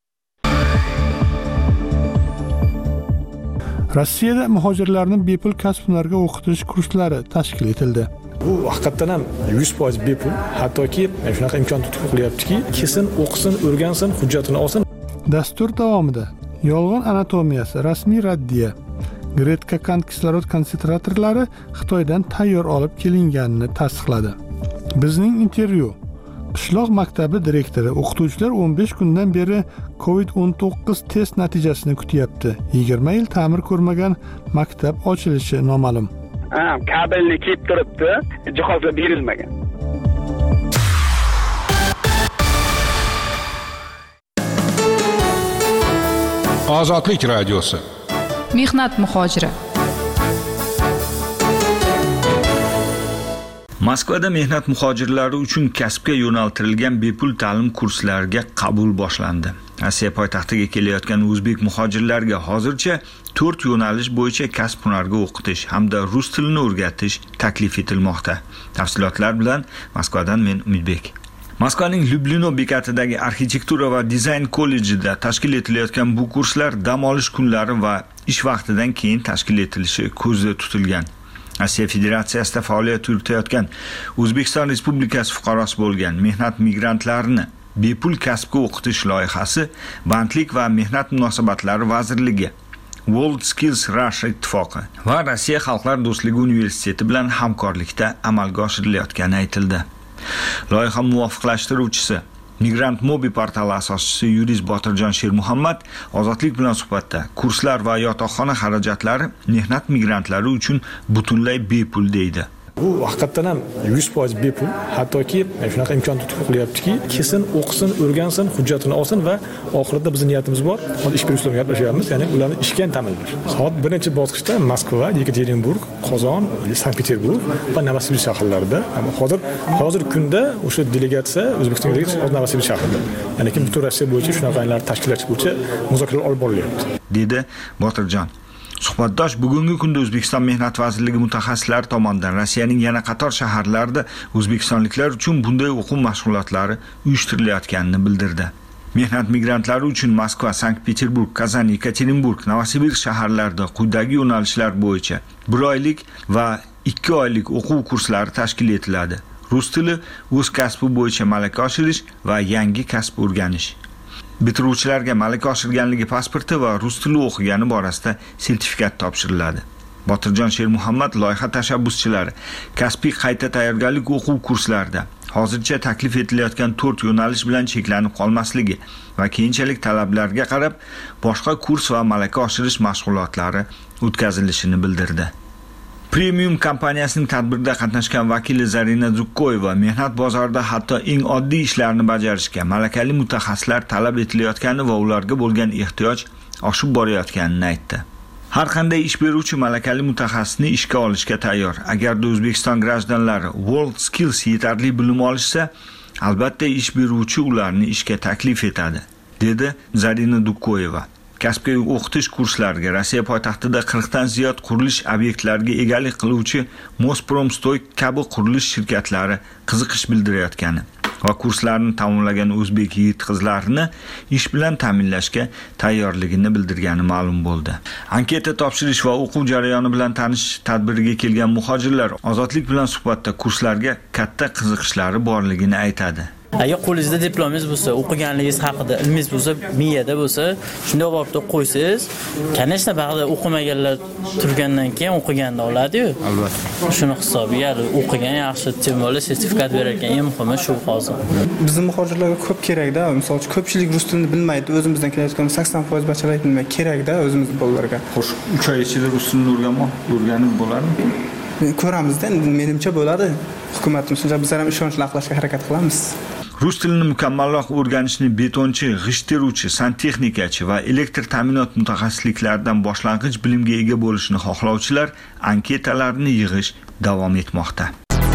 Rossiyada muhojirlarni bepul kasb hunarga o'qitish kurslari tashkil etildi. Bu haqiqatan ham yuz foiz bepul, hattoki shunaqa imkon qilyaptiki, kesin o'qisin, o'rgansin, hujjatini olsin. Dastur davomida yolg'on anatomiyasi rasmiy raddiya. Gretka kant kislorod konsentratorlari Xitoydan tayyor olib kelinganini tasdiqladi. Bizning intervyu. Qishloq maktabi direktori o'qituvchilar o'n besh kundan beri covid o'n to'qqiz test natijasini kutyapti. yigirma yil ta'mir ko'rmagan maktab ochilishi noma'lum. Ha, kabelni kiyib turibdi, jihozlar berilmagan. Ozodlik radiosi. Mehnat muhojiri. Moskvada mehnat muhojirlari uchun kasbga yo'naltirilgan bepul ta'lim kurslariga qabul boshlandi. Rossiya poytaxtiga kelayotgan o'zbek muhojirlarga hozircha to'rt yo'nalish bo'yicha kasb hunarga o'qitish hamda rus tilini o'rgatish taklif etilmoqda. Tafsilotlar bilan Moskvadan men Umidbek. Moskvaning Lyublino bekatidagi arxitektura va dizayn kollejida tashkil etilayotgan bu kurslar dam olish kunlari va ish vaqtidan keyin tashkil etilishi ko'zda tutilgan. Rossiya Federatsiyasida faoliyat yuritayotgan O'zbekiston Respublikasi fuqarosi bo'lgan mehnat migrantlarini bepul kasbga o'qitish loyihasi Bandlik va mehnat munosabatlari vazirligi, World Skills Russia ittifoqi va Rossiya Xalqlar do'stligi universiteti bilan hamkorlikda amalga oshirilayotgani aytildi. Loyiha muvofiqlashtiruvchisi, Migrant Mobi portali asoschisi yurist Botirjon Shermuhammad Ozodlik bilan suhbatda kurslar va yotoqxona xarajatlari mehnat migrantlari uchun butunlay bepul deydi. Bu haqiqatan ham yuz foiz bepul, hattoki shunaqa imkon qilyaptiki, kesin o'qisin, o'rgansin, hujjatini olsin va oxirida bizning niyatimiz bor. Hozir ish beruvchilarga gaplashyapmiz, ya'ni ularni ishga ta'minlash. Hozir birinchi bosqichda Moskva, Yekaterinburg, Qozon, Sankt-Peterburg va Novosibirsk shaharlarida, ammo hozir hozir kunda o'sha delegatsiya O'zbekistonga Novosibirsk shahrida. Ya'ni kim butun Rossiya bo'yicha shunaqalar tashkilotchi bo'yicha muzokaralar olib borilyapti, dedi Botirjon. Suhbatdosh bugungi kunda O'zbekiston Mehnat vazirligi mutaxassislari tomonidan Rossiyaning yana qator shaharlarida o'zbekistonliklar uchun bunday o'quv mashg'ulotlari uyushtirilayotganini bildirdi. Mehnat migrantlari uchun Moskva, Sankt-Peterburg, Kazan, Yekaterinburg, Novosibirsk shaharlarida quyidagi yo'nalishlar bo'yicha bir oylik va ikki oylik o'quv kurslari tashkil etiladi. Rus tili, o'z kasbi bo'yicha malaka oshirish va yangi kasb o'rganish. Bitiruvchilarga malaka oshirganligi pasporti va rus tili o'qigani borasida sertifikat topshiriladi. Botirjon Shermuhammad loyiha tashabbuschilari kasbiy qayta tayyorgarlik o'quv kurslarida hozircha taklif etilayotgan to'rt yo'nalish bilan cheklanib qolmasligi va keyinchalik talablarga qarab boshqa kurs va malaka oshirish mashg'ulotlari o'tkazilishini bildirdi. Premium kompaniyasining tadbirda qatnashgan vakili Zarina Zukkoyeva mehnat bozorida hatto eng oddiy ishlarni bajarishga malakali mutaxassislar talab etilayotgani va ularga bo'lgan ehtiyoj oshib borayotganini aytdi. Har qanday ish beruvchi malakali mutaxassisni ishga olishga tayyor. Agarda O'zbekiston grajdanlari World Skills yetarli bilim olishsa, albatta ish beruvchi ularni ishga taklif etadi, dedi Zarina Zukkoyeva. Kasbga o'qitish kurslariga Rossiya poytaxtida qirqdan ziyod qurilish obyektlariga egalik qiluvchi Mospromstoy kabi qurilish shirkatlari qiziqish bildirayotgani, va kurslarni tamomlagan o'zbek yigit-qizlarini ish bilan ta'minlashga tayyorligini bildirgani ma'lum bo'ldi. Anketa topshirish va o'quv jarayoni bilan tanishish tadbiriga kelgan muhojirlar Ozodlik bilan suhbatda kurslarga katta qiziqishlari borligini aytadi. Agar qo'lingizda diplomingiz bo'lsa, o'qiganligingiz haqida ilmingiz bo'lsa, miyada bo'lsa, shunday olib qo'ysangiz, конечно, ba'zida o'qimaganlar turgandan keyin o'qiganda oladi-yu. Albatta. Shuni hisobiga o'qigan yaxshi, tем bo'lsa sertifikat berar ekan, eng muhimi shu hozir. Bizning muhojirlarga ko'p kerak-da, misol uchun ko'pchilik rus tilini bilmaydi, o'zimizdan kelayotgan sakson foiz bachalar bilmaydi, kerak-da o'zimiz bolalarga. Xo'sh, uch oy ichida rus tilini o'rganmoq, o'rganib bo'ladimi? Ko'ramizda, menimcha bo'ladi. Hukumatimiz shuncha bizlar ham ishonchli aqlashga harakat qilamiz. Rus tilini mukammalroq o'rganishni betonchi, g'isht teruvchi, santexnikachi va elektr ta'minot mutaxassisliklaridan boshlang'ich bilimga ega bo'lishni xohlovchilar anketalarni yig'ish davom etmoqda.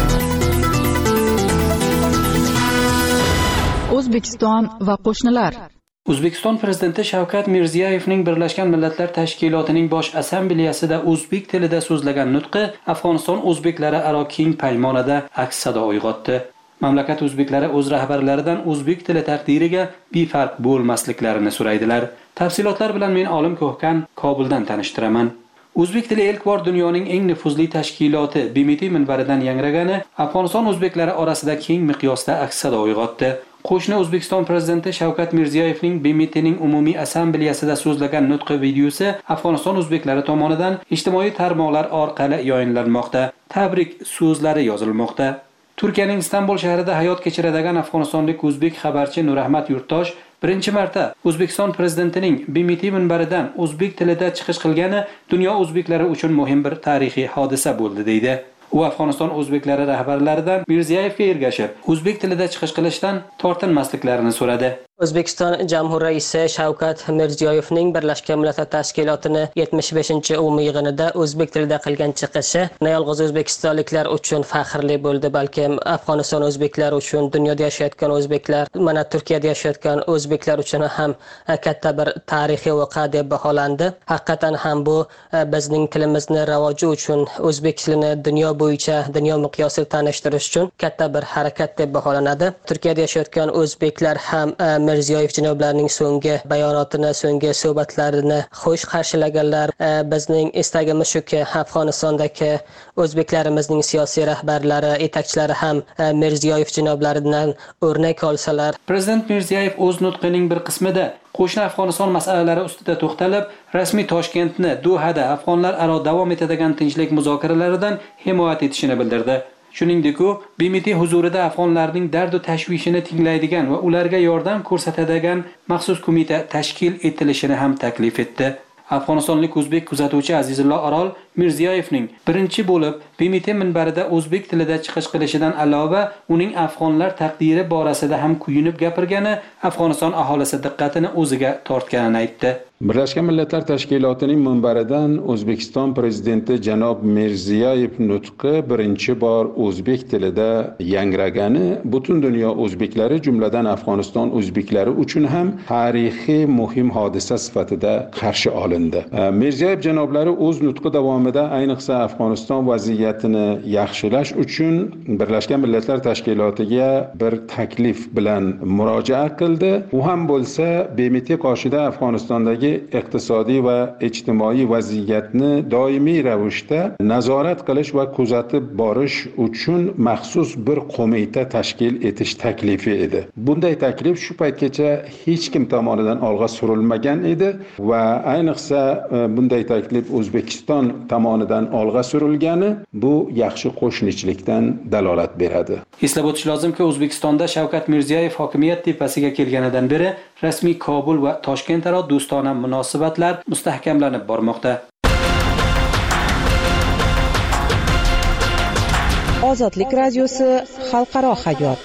O'zbekiston va qo'shnilar. O'zbekiston prezidenti Shavkat Mirziyoyevning Birlashgan Millatlar Tashkilotining bosh assambleyasida o'zbek tilida so'zlagan nutqi Afg'oniston o'zbeklari aro keng paymonada aks sado uyg'otdi. Mamlakat o'zbeklari o'z rahbarlaridan o'zbek tili taqdiriga befarq bo'lmasliklarini so'raydilar. Tafsilotlar bilan men Olim Ko'hkan Kobuldan tanishtiraman. O'zbek tili ilk bor dunyoning eng nufuzli tashkiloti B M T minbaridan yangragani Afg'oniston o'zbeklari orasida keng miqyosda aks sado uyg'otdi. Qo'shni O'zbekiston prezidenti Shavkat Mirziyoyevning B M T'ning umumiy assambleyasida so'zlagan nutqi videosi Afg'oniston o'zbeklari tomonidan ijtimoiy tarmoqlar orqali yoyinlanmoqda. Tabrik so'zlari yozilmoqda. Turkiyaning Istanbul shahrida hayot kechiradigan afg'onistonlik o'zbek xabarchi Nurahmat Yurtdosh birinchi marta O'zbekiston prezidentining B M T minbaridan o'zbek tilida chiqish qilgani dunyo o'zbeklari uchun muhim bir tarixiy hodisa bo'ldi deydi. U Afg'oniston o'zbeklari rahbarlaridan Mirziyoyevga ergashib, o'zbek tilida chiqish qilishdan tortinmasliklarini so'radi. O'zbekiston Jamhur raisi Shavkat Mirziyoyevning Birlashgan Millatlar Tashkilotining yetmish beshinchi umumiy yig'inida o'zbek tilida qilgan chiqishi nayolg'iz o'zbekistonliklar uchun faxrli bo'ldi, balki Afg'oniston o'zbeklari uchun, dunyoda yashayotgan o'zbeklar, mana Turkiyada yashayotgan o'zbeklar uchun ham katta bir tarixiy voqea deb baholandi. Haqiqatan ham bu bizning tilimizni rivoji uchun, o'zbek tilini dunyo bo'yicha, dunyo miqyosida tanishtirish uchun katta bir harakat deb baholanadi. Turkiyada yashayotgan o'zbeklar ham Mirziyoyev janoblarining so'nggi bayonotini, so'nggi suhbatlarini xush qarshilaganlar. Bizning istagimiz shuki, Afg'onistondagi o'zbeklarimizning siyosiy rahbarlari, yetakchilari ham Mirziyoyev janoblaridan o'rnak olsalar. Prezident Mirziyoyev o'z nutqining bir qismida qo'shni Afg'oniston masalalari ustida to'xtalib, rasmiy Toshkentni Dohada afg'onlar aro davom etadigan tinchlik muzokaralaridan himoya etishini bildirdi. Shuningdek, u B M T huzurida afg'onlarning dard va tashvishini tinglaydigan va ularga yordam ko'rsatadigan maxsus qo'mita tashkil etilishini ham taklif etdi. Afg'onistonlik o'zbek kuzatuvchi Azizullo Orol Mirziyoyevning birinchi bo'lib B M T minbarida o'zbek tilida chiqish qilishidan alova uning afg'onlar taqdiri borasida ham kuyunib gapirgani Afg'oniston aholisi diqqatini o'ziga tortganini aytdi. Birlashgan Millatlar Tashkilotining minbaridan O'zbekiston prezidenti janob Mirziyoyev nutqi birinchi bor o'zbek tilida yangragani butun dunyo o'zbeklari, jumladan Afg'oniston o'zbeklari uchun ham tarixiy muhim hodisa sifatida qarshi olindi. Mirziyoyev janoblari o'z nutqi davomida ayniqsa Afg'oniston vaziyatini yaxshilash uchun Birlashgan Millatlar Tashkilotiga bir taklif bilan murojaat qildi. U ham bo'lsa B M T qoshida Afg'onistondagi iqtisodiy va ijtimoiy vaziyatni doimiy ravishda nazorat qilish va kuzatib borish uchun maxsus bir qo'mita tashkil etish taklifi edi. Bunday taklif shu paytgacha hech kim tomonidan olg'a surilmagan edi va ayniqsa bunday taklif O'zbekiston tomonidan olg'a surilgani bu yaxshi qo'shnichilikdan dalolat beradi. Eslab o'tish lozimki, O'zbekistonda Shavkat Mirziyoyev hokimiyat tepasiga kelganidan beri rasmiy Kobul va Toshkent aro do'stona munosabatlar mustahkamlanib bormoqda. Ozodlik radiosi xalqaro hayot.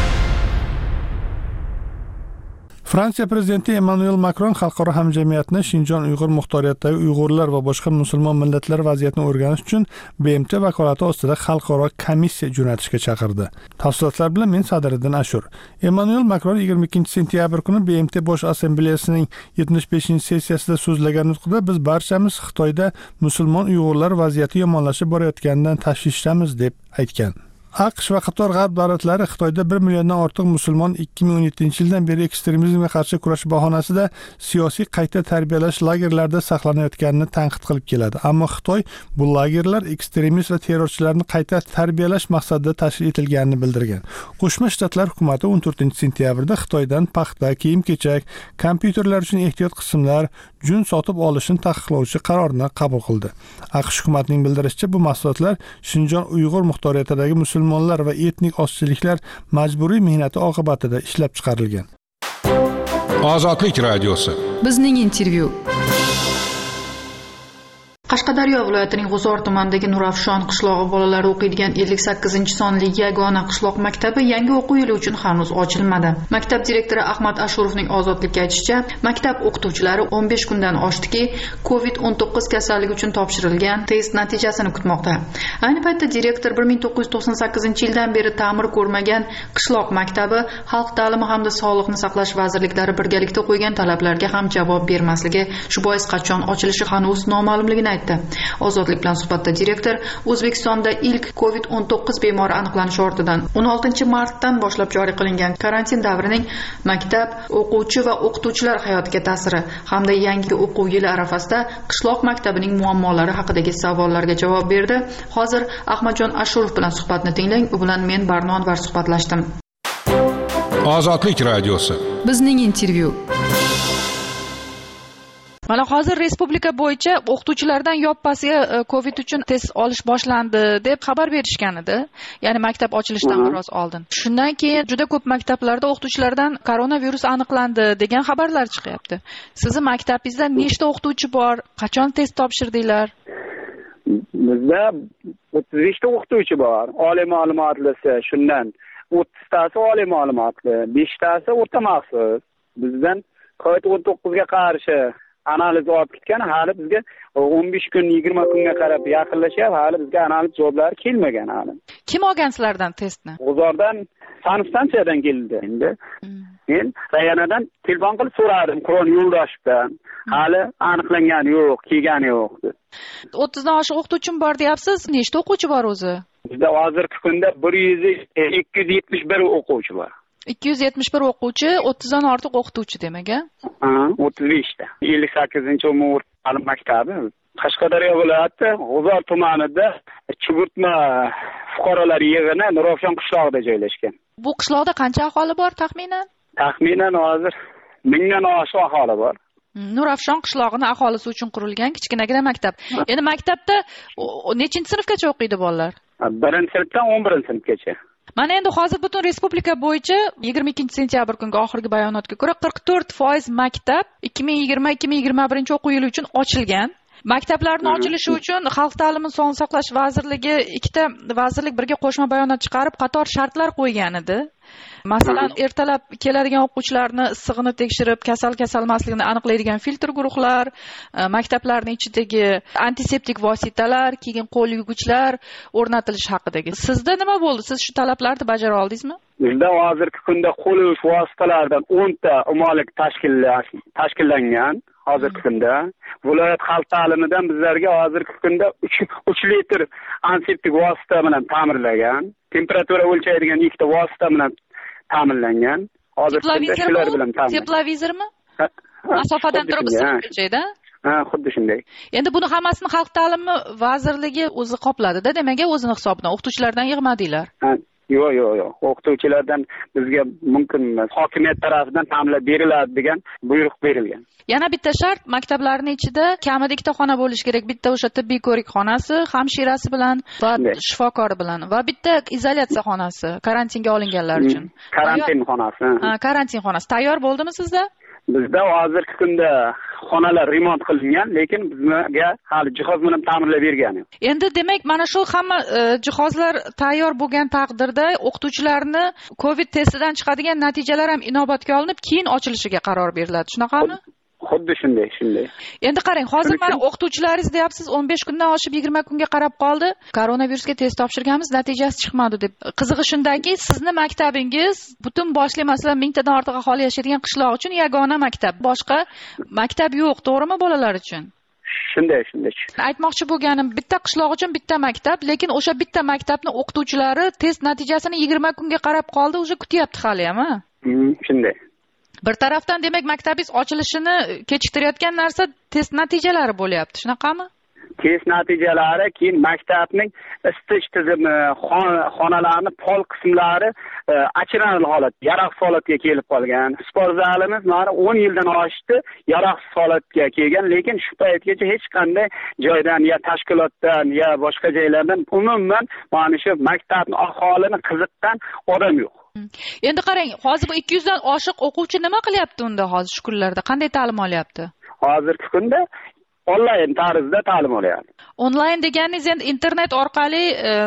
Fransiya prezidenti Emmanuel Macron xalqaro hamjamiyatni Shinjon Uyg'ur muxtoriyatidagi Uyg'urlar va boshqa musulmon millatlar vaziyatini o'rganish uchun B M T vakolati ostida xalqaro komissiya jo'natishga chaqirdi. Tafsilotlar bilan men Sadiriddin Ashur. Emmanuel Macron yigirma ikkinchi sentyabr kuni B M T bosh assambleyasining yetmish beshinchi sessiyasida so'zlagan nutqida biz barchamiz Xitoyda musulmon Uyg'urlar vaziyati yomonlashib borayotganidan tashvishdamiz deb aytgan. AQSh va qator g'arb davlatlari Xitoyda bir milliondan ortiq musulmon ikki ming o'n yettinchi yildan beri ekstremizmga qarshi kurash bahonasida siyosiy qayta tarbiyalash lagerlarida saqlanayotganini tanqid qilib keladi. Ammo Xitoy bu lagerlar ekstremist va terrorchilarni qayta tarbiyalash maqsadida tashkil etilganini bildirgan. Qo'shma Shtatlar hukumati o'n to'rtinchi sentyabrda Xitoydan paxta, kiyim-kechak, kompyuterlar uchun ehtiyot qismlar, jun sotib olishni taqiqlovchi qarorni qabul qildi. AQSh hukumatining bildirishicha, bu mahsulotlar Shinjon Uyg'ur muxtoriyatidagi musulmonlar va etnik ozchiliklar majburiy mehnati oqibatida ishlab chiqarilgan. Ozodlik radiosi. Bizning intervyu. Qashqadaryo viloyatining G'uzor tumanidagi Nurafshon qishlog'i bolalari o'qiydigan ellik sakkizinchi sonli yagona qishloq maktabi yangi o'quv yili uchun hanuz ochilmadi. Maktab direktori Ahmad Ashurovning Ozodlikka aytishicha, maktab o'qituvchilari o'n besh kundan oshdiki, kovid o'n to'qqiz kasalligi uchun topshirilgan test natijasini kutmoqda. Ayni paytda direktor bir ming to'qqiz yuz to'qson sakkizinchi yildan beri ta'mir ko'rmagan qishloq maktabi xalq ta'limi hamda sog'liqni saqlash vazirliklari birgalikda qo'ygan talablarga ham javob bermasligi, shu bois qachon ochilishi hanuz noma'lumligini aytdi. Ozodlik bilan suhbatda direktor O'zbekistonda ilk kovid o'n to'qqiz bemori aniqlanishi ortidan o'n oltinchi martdan boshlab joriy qilingan karantin davrining maktab, o'quvchi va o'qituvchilar hayotiga ta'siri hamda yangi o'quv yili arafasida qishloq maktabining muammolari haqidagi savollarga javob berdi. Hozir Ahmadjon Ashurov bilan suhbatni tinglang. U bilan men Barno Anvar suhbatlashdim. Ozodlik radiosi. Bizning intervyu. Mana hozir respublika bo'yicha o'qituvchilardan yoppasiga Covid uchun test olish boshlandi deb xabar berishgan edi. Ya'ni maktab ochilishidan biroz oldin. Shundan keyin juda ko'p maktablarda o'qituvchilardan koronavirus aniqlandi degan xabarlar chiqyapti. Sizni maktabingizda nechta o'qituvchi bor? Qachon test topshirdinglar? Bizda o'ttiz beshta o'qituvchi bor. Oliy ma'lumotlisi, shundan o'ttiztasi oliy ma'lumotli, beshtasi o'rta maxsus. Bizdan kovid o'n to'qqizga qarshi analiz olib ketgan, hali bizga o'n besh kun, yigirma kunga qarab yaqinlashyapti, hali bizga analiz javoblari kelmagan hali. Kim olgan sizlardan testni? G'uzordan sanitariyadan keldi endi. Men Rayanadan telefon qilib so'radim, Qur'on Yo'ldoshevdan. Hali aniqlangani yo'q, kelgani yo'q. o'ttizdan oshiq o'qituvchim bor deyapsiz. Nechta o'quvchi bor o'zi? Bizda hozirgi kunda bir yuz ikki yuz yetmish bir o'quvchi bor. ikki yuz yetmish bir o'quvchi, o'ttizdan ortiq o'qituvchi demak, a? Ha, o'ttiz beshta. ellik sakkizinchi umumiy o'rta ta'lim maktabi Qashqadaryo viloyati G'uzor tumanida Chugurtma fuqarolar yig'ini Nurafshon qishlog'ida joylashgan. Bu qishloqda qancha aholi bor taxminan? Taxminan hozir mingdan oshiq aholi bor. Nurafshon qishlog'ining aholisi uchun qurilgan kichkinagina maktab. Endi maktabda nechinchi sinfgacha o'qiydi bolalar? birinchi sinfdan o'n birinchi sinfgacha. Mana endi hozir butun respublika bo'yicha yigirma ikkinchi sentyabr kungi oxirgi bayonotga ko'ra qirq to'rt foiz maktab ikki ming yigirma ikki ming yigirma birinchi o'quv yili uchun ochilgan. Maktablarni ochilishi uchun Xalq ta'limi sog'liqni saqlash vazirligi ikkita vazirlik birga qo'shma bayonot chiqarib qator shartlar qo'ygan edi. Masalan, ertalab keladigan o'quvchilarni issig'ini tekshirib, kasal kasalmasligini aniqlaydigan filtr guruhlar, maktablarning ichidagi antiseptik vositalar, keyin qo'l yuvgichlar o'rnatilishi haqidagi. Sizda nima bo'ldi? Siz shu talablarni bajara oldingizmi? Bizda hozirgi kunda qo'l yuvish vositalaridan o'nta umumiy tashkillangan. Hozirgi kunda viloyat xalq ta'limidan bizlarga hozirgi kunda uch litr antiseptik vosita bilan ta'minlangan, temperatura o'lchaydigan ikkita vosita bilan ta'minlangan. Hozirgi shular bilan ta'minlangan. Teplovizormi? Masofadan turib issiq o'lchaydi. Ha, xuddi shunday. Endi buni hammasini xalq ta'limi vazirligi o'zi qopladi-da, demak, o'zining hisobidan o'qituvchilardan yig'madinglar. Yo'q, yo'q, yo'q. O'qituvchilardan bizga mumkin emas. Hokimiyat tomonidan ta'minlab beriladi degan buyruq berilgan. Yana bitta shart, maktablarning ichida kamida ikkita xona bo'lishi kerak. Bitta o'sha tibbiy ko'rik xonasi, hamshirasi bilan va shifokori bilan va bitta izolyatsiya xonasi karantinga olinganlar uchun. Karantin xonasi. Ha, karantin xonasi. Tayyor bo'ldimi sizda? Bizda hozirgi kunda xonalar remont qilingan, lekin bizga hali jihoz bilan ta'minlab bergani yo'q. Endi demak, mana shu hamma jihozlar tayyor bo'lgan taqdirda o'qituvchilarni Covid testidan chiqadigan natijalar ham inobatga olinib, keyin ochilishiga qaror beriladi. Shunaqami? Xuddi shunday, shunday. Endi qarang, hozir mana o'qituvchilaringiz deyapsiz, o'n besh kundan oshib yigirma kunga qarab qoldi. Koronavirusga test topshirganmiz, natijasi chiqmadi deb. Qizig'i shundaki, sizni maktabingiz butun boshli, masalan, mingtadan ortiq aholi yashaydigan qishloq uchun yagona maktab. Boshqa maktab yo'q, to'g'rimi bolalar uchun? shunday shunday aytmoqchi bo'lganim bitta qishloq uchun bitta maktab, lekin o'sha bitta maktabni o'qituvchilari test natijasini yigirma kunga qarab qoldi, o'sha kutyapti hali ham, ha? Shunday. Bir tarafdan demak maktabingiz ochilishini kechiktirayotgan narsa test natijalari bo'lyapti, shunaqami? Test natijalari, keyin maktabning isitish tizimi, xonalarning pol qismlari achinarli holat, yaroqsiz holatga kelib qolgan. Sport zalimiz mana o'n yildan oshdi, yaroqsiz holatga kelgan, lekin shu paytgacha hech qanday joydan, ya tashkilotdan, ya boshqa joylardan umuman mana shu maktabning aholini qiziqqan odam yo'q. Endi qarang, hozir bu ikki yuz dan oshiq o'quvchi nima qilyapti unda hozir shu kunlarda? Qanday ta'lim olyapti? Hozirgi kunda onlayn tarzda ta'lim olyapti. Onlayn deganingiz endi internet orqali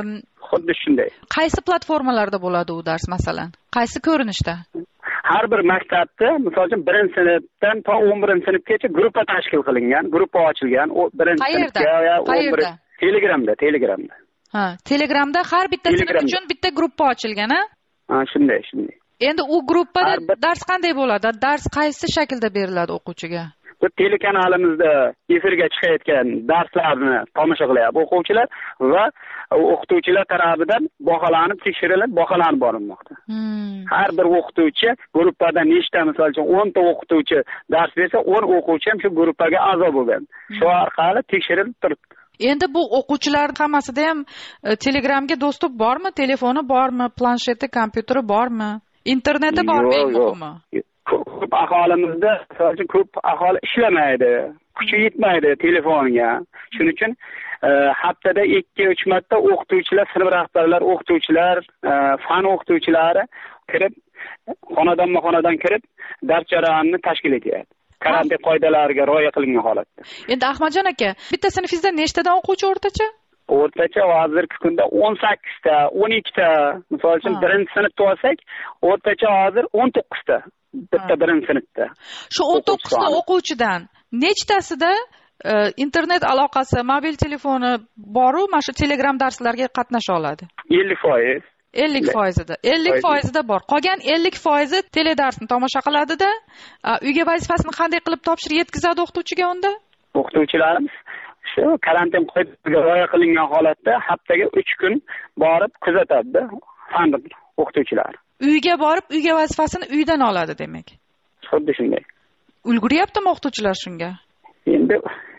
xuddi shunday. Qaysi platformalarda bo'ladi u dars masalan? Qaysi ko'rinishda? Har bir maktabda, misol uchun birinchi sinfdan to o'n birinchi sinfgacha gruppa tashkil qilingan, gruppa ochilgan. O birinchi sinfga ya o'n bir Telegramda, Telegramda. Ha, Telegramda har bitta sinf uchun bitta gruppa ochilgan, ha? Ha, shunday, shunday. Endi u gruppada dars qanday bo'ladi? Dars qaysi shaklda beriladi o'quvchiga? Bu telekanalimizda efirga chiqayotgan darslarni tomosha qilyapti o'quvchilar va o'qituvchilar tarafidan baholanib, tekshirilib, baholanib borilmoqda. Har bir o'qituvchi gruppada nechta, misol uchun o'n ta o'qituvchi dars bersa, o'n o'quvchi ham shu gruppaga a'zo bo'lgan. Shu orqali tekshirilib turibdi. Endi bu o'quvchilar hammasida ham Telegramga dostуп bormi? Telefoni bormi? Plansheti, kompyuteri bormi? Interneti bormi? Eng muhimi. Ko'p aholimizda, masalan, ko'p aholi ishlamaydi, kuchi yetmaydi telefoniga. Shuning uchun haftada ikki uch marta o'qituvchilar, sinf rahbarlar, o'qituvchilar, fan o'qituvchilari kirib, xonadonma-xonadon kirib, dars jarayonini tashkil etyapti. Karantin qoidalariga rioya qilingan holatda. Endi Ahmadjon aka, bitta sinfingizda nechtadan o'quvchi o'rtacha? O'rtacha hozirgi kunda o'n sakkiz ta, o'n ikki ta, misol uchun birinchi sinfda olsak, o'rtacha hozir o'n to'qqiz ta. Bitta birinchi sinfda. Shu o'n to'qqiz ta o'quvchidan nechtasida internet aloqasi, mobil telefoni bor-u, mana shu Telegram darslarga qatnasha oladi? ellik foiz. ellik foizida. ellik foizida bor. Qolgan ellik foizi teledarsni tomosha qiladi-da, uyga vazifasini qanday qilib topshirib yetkazadi o'qituvchiga unda? O'qituvchilarimiz shu karantin qoidalariga rioya qilingan holatda haftaga uch kun borib kuzatadi fan o'qituvchilar. Uyga borib, uyga vazifasini uydan oladi demak. Xuddi shunday. Ulguryaptimi o'qituvchilar shunga? Endi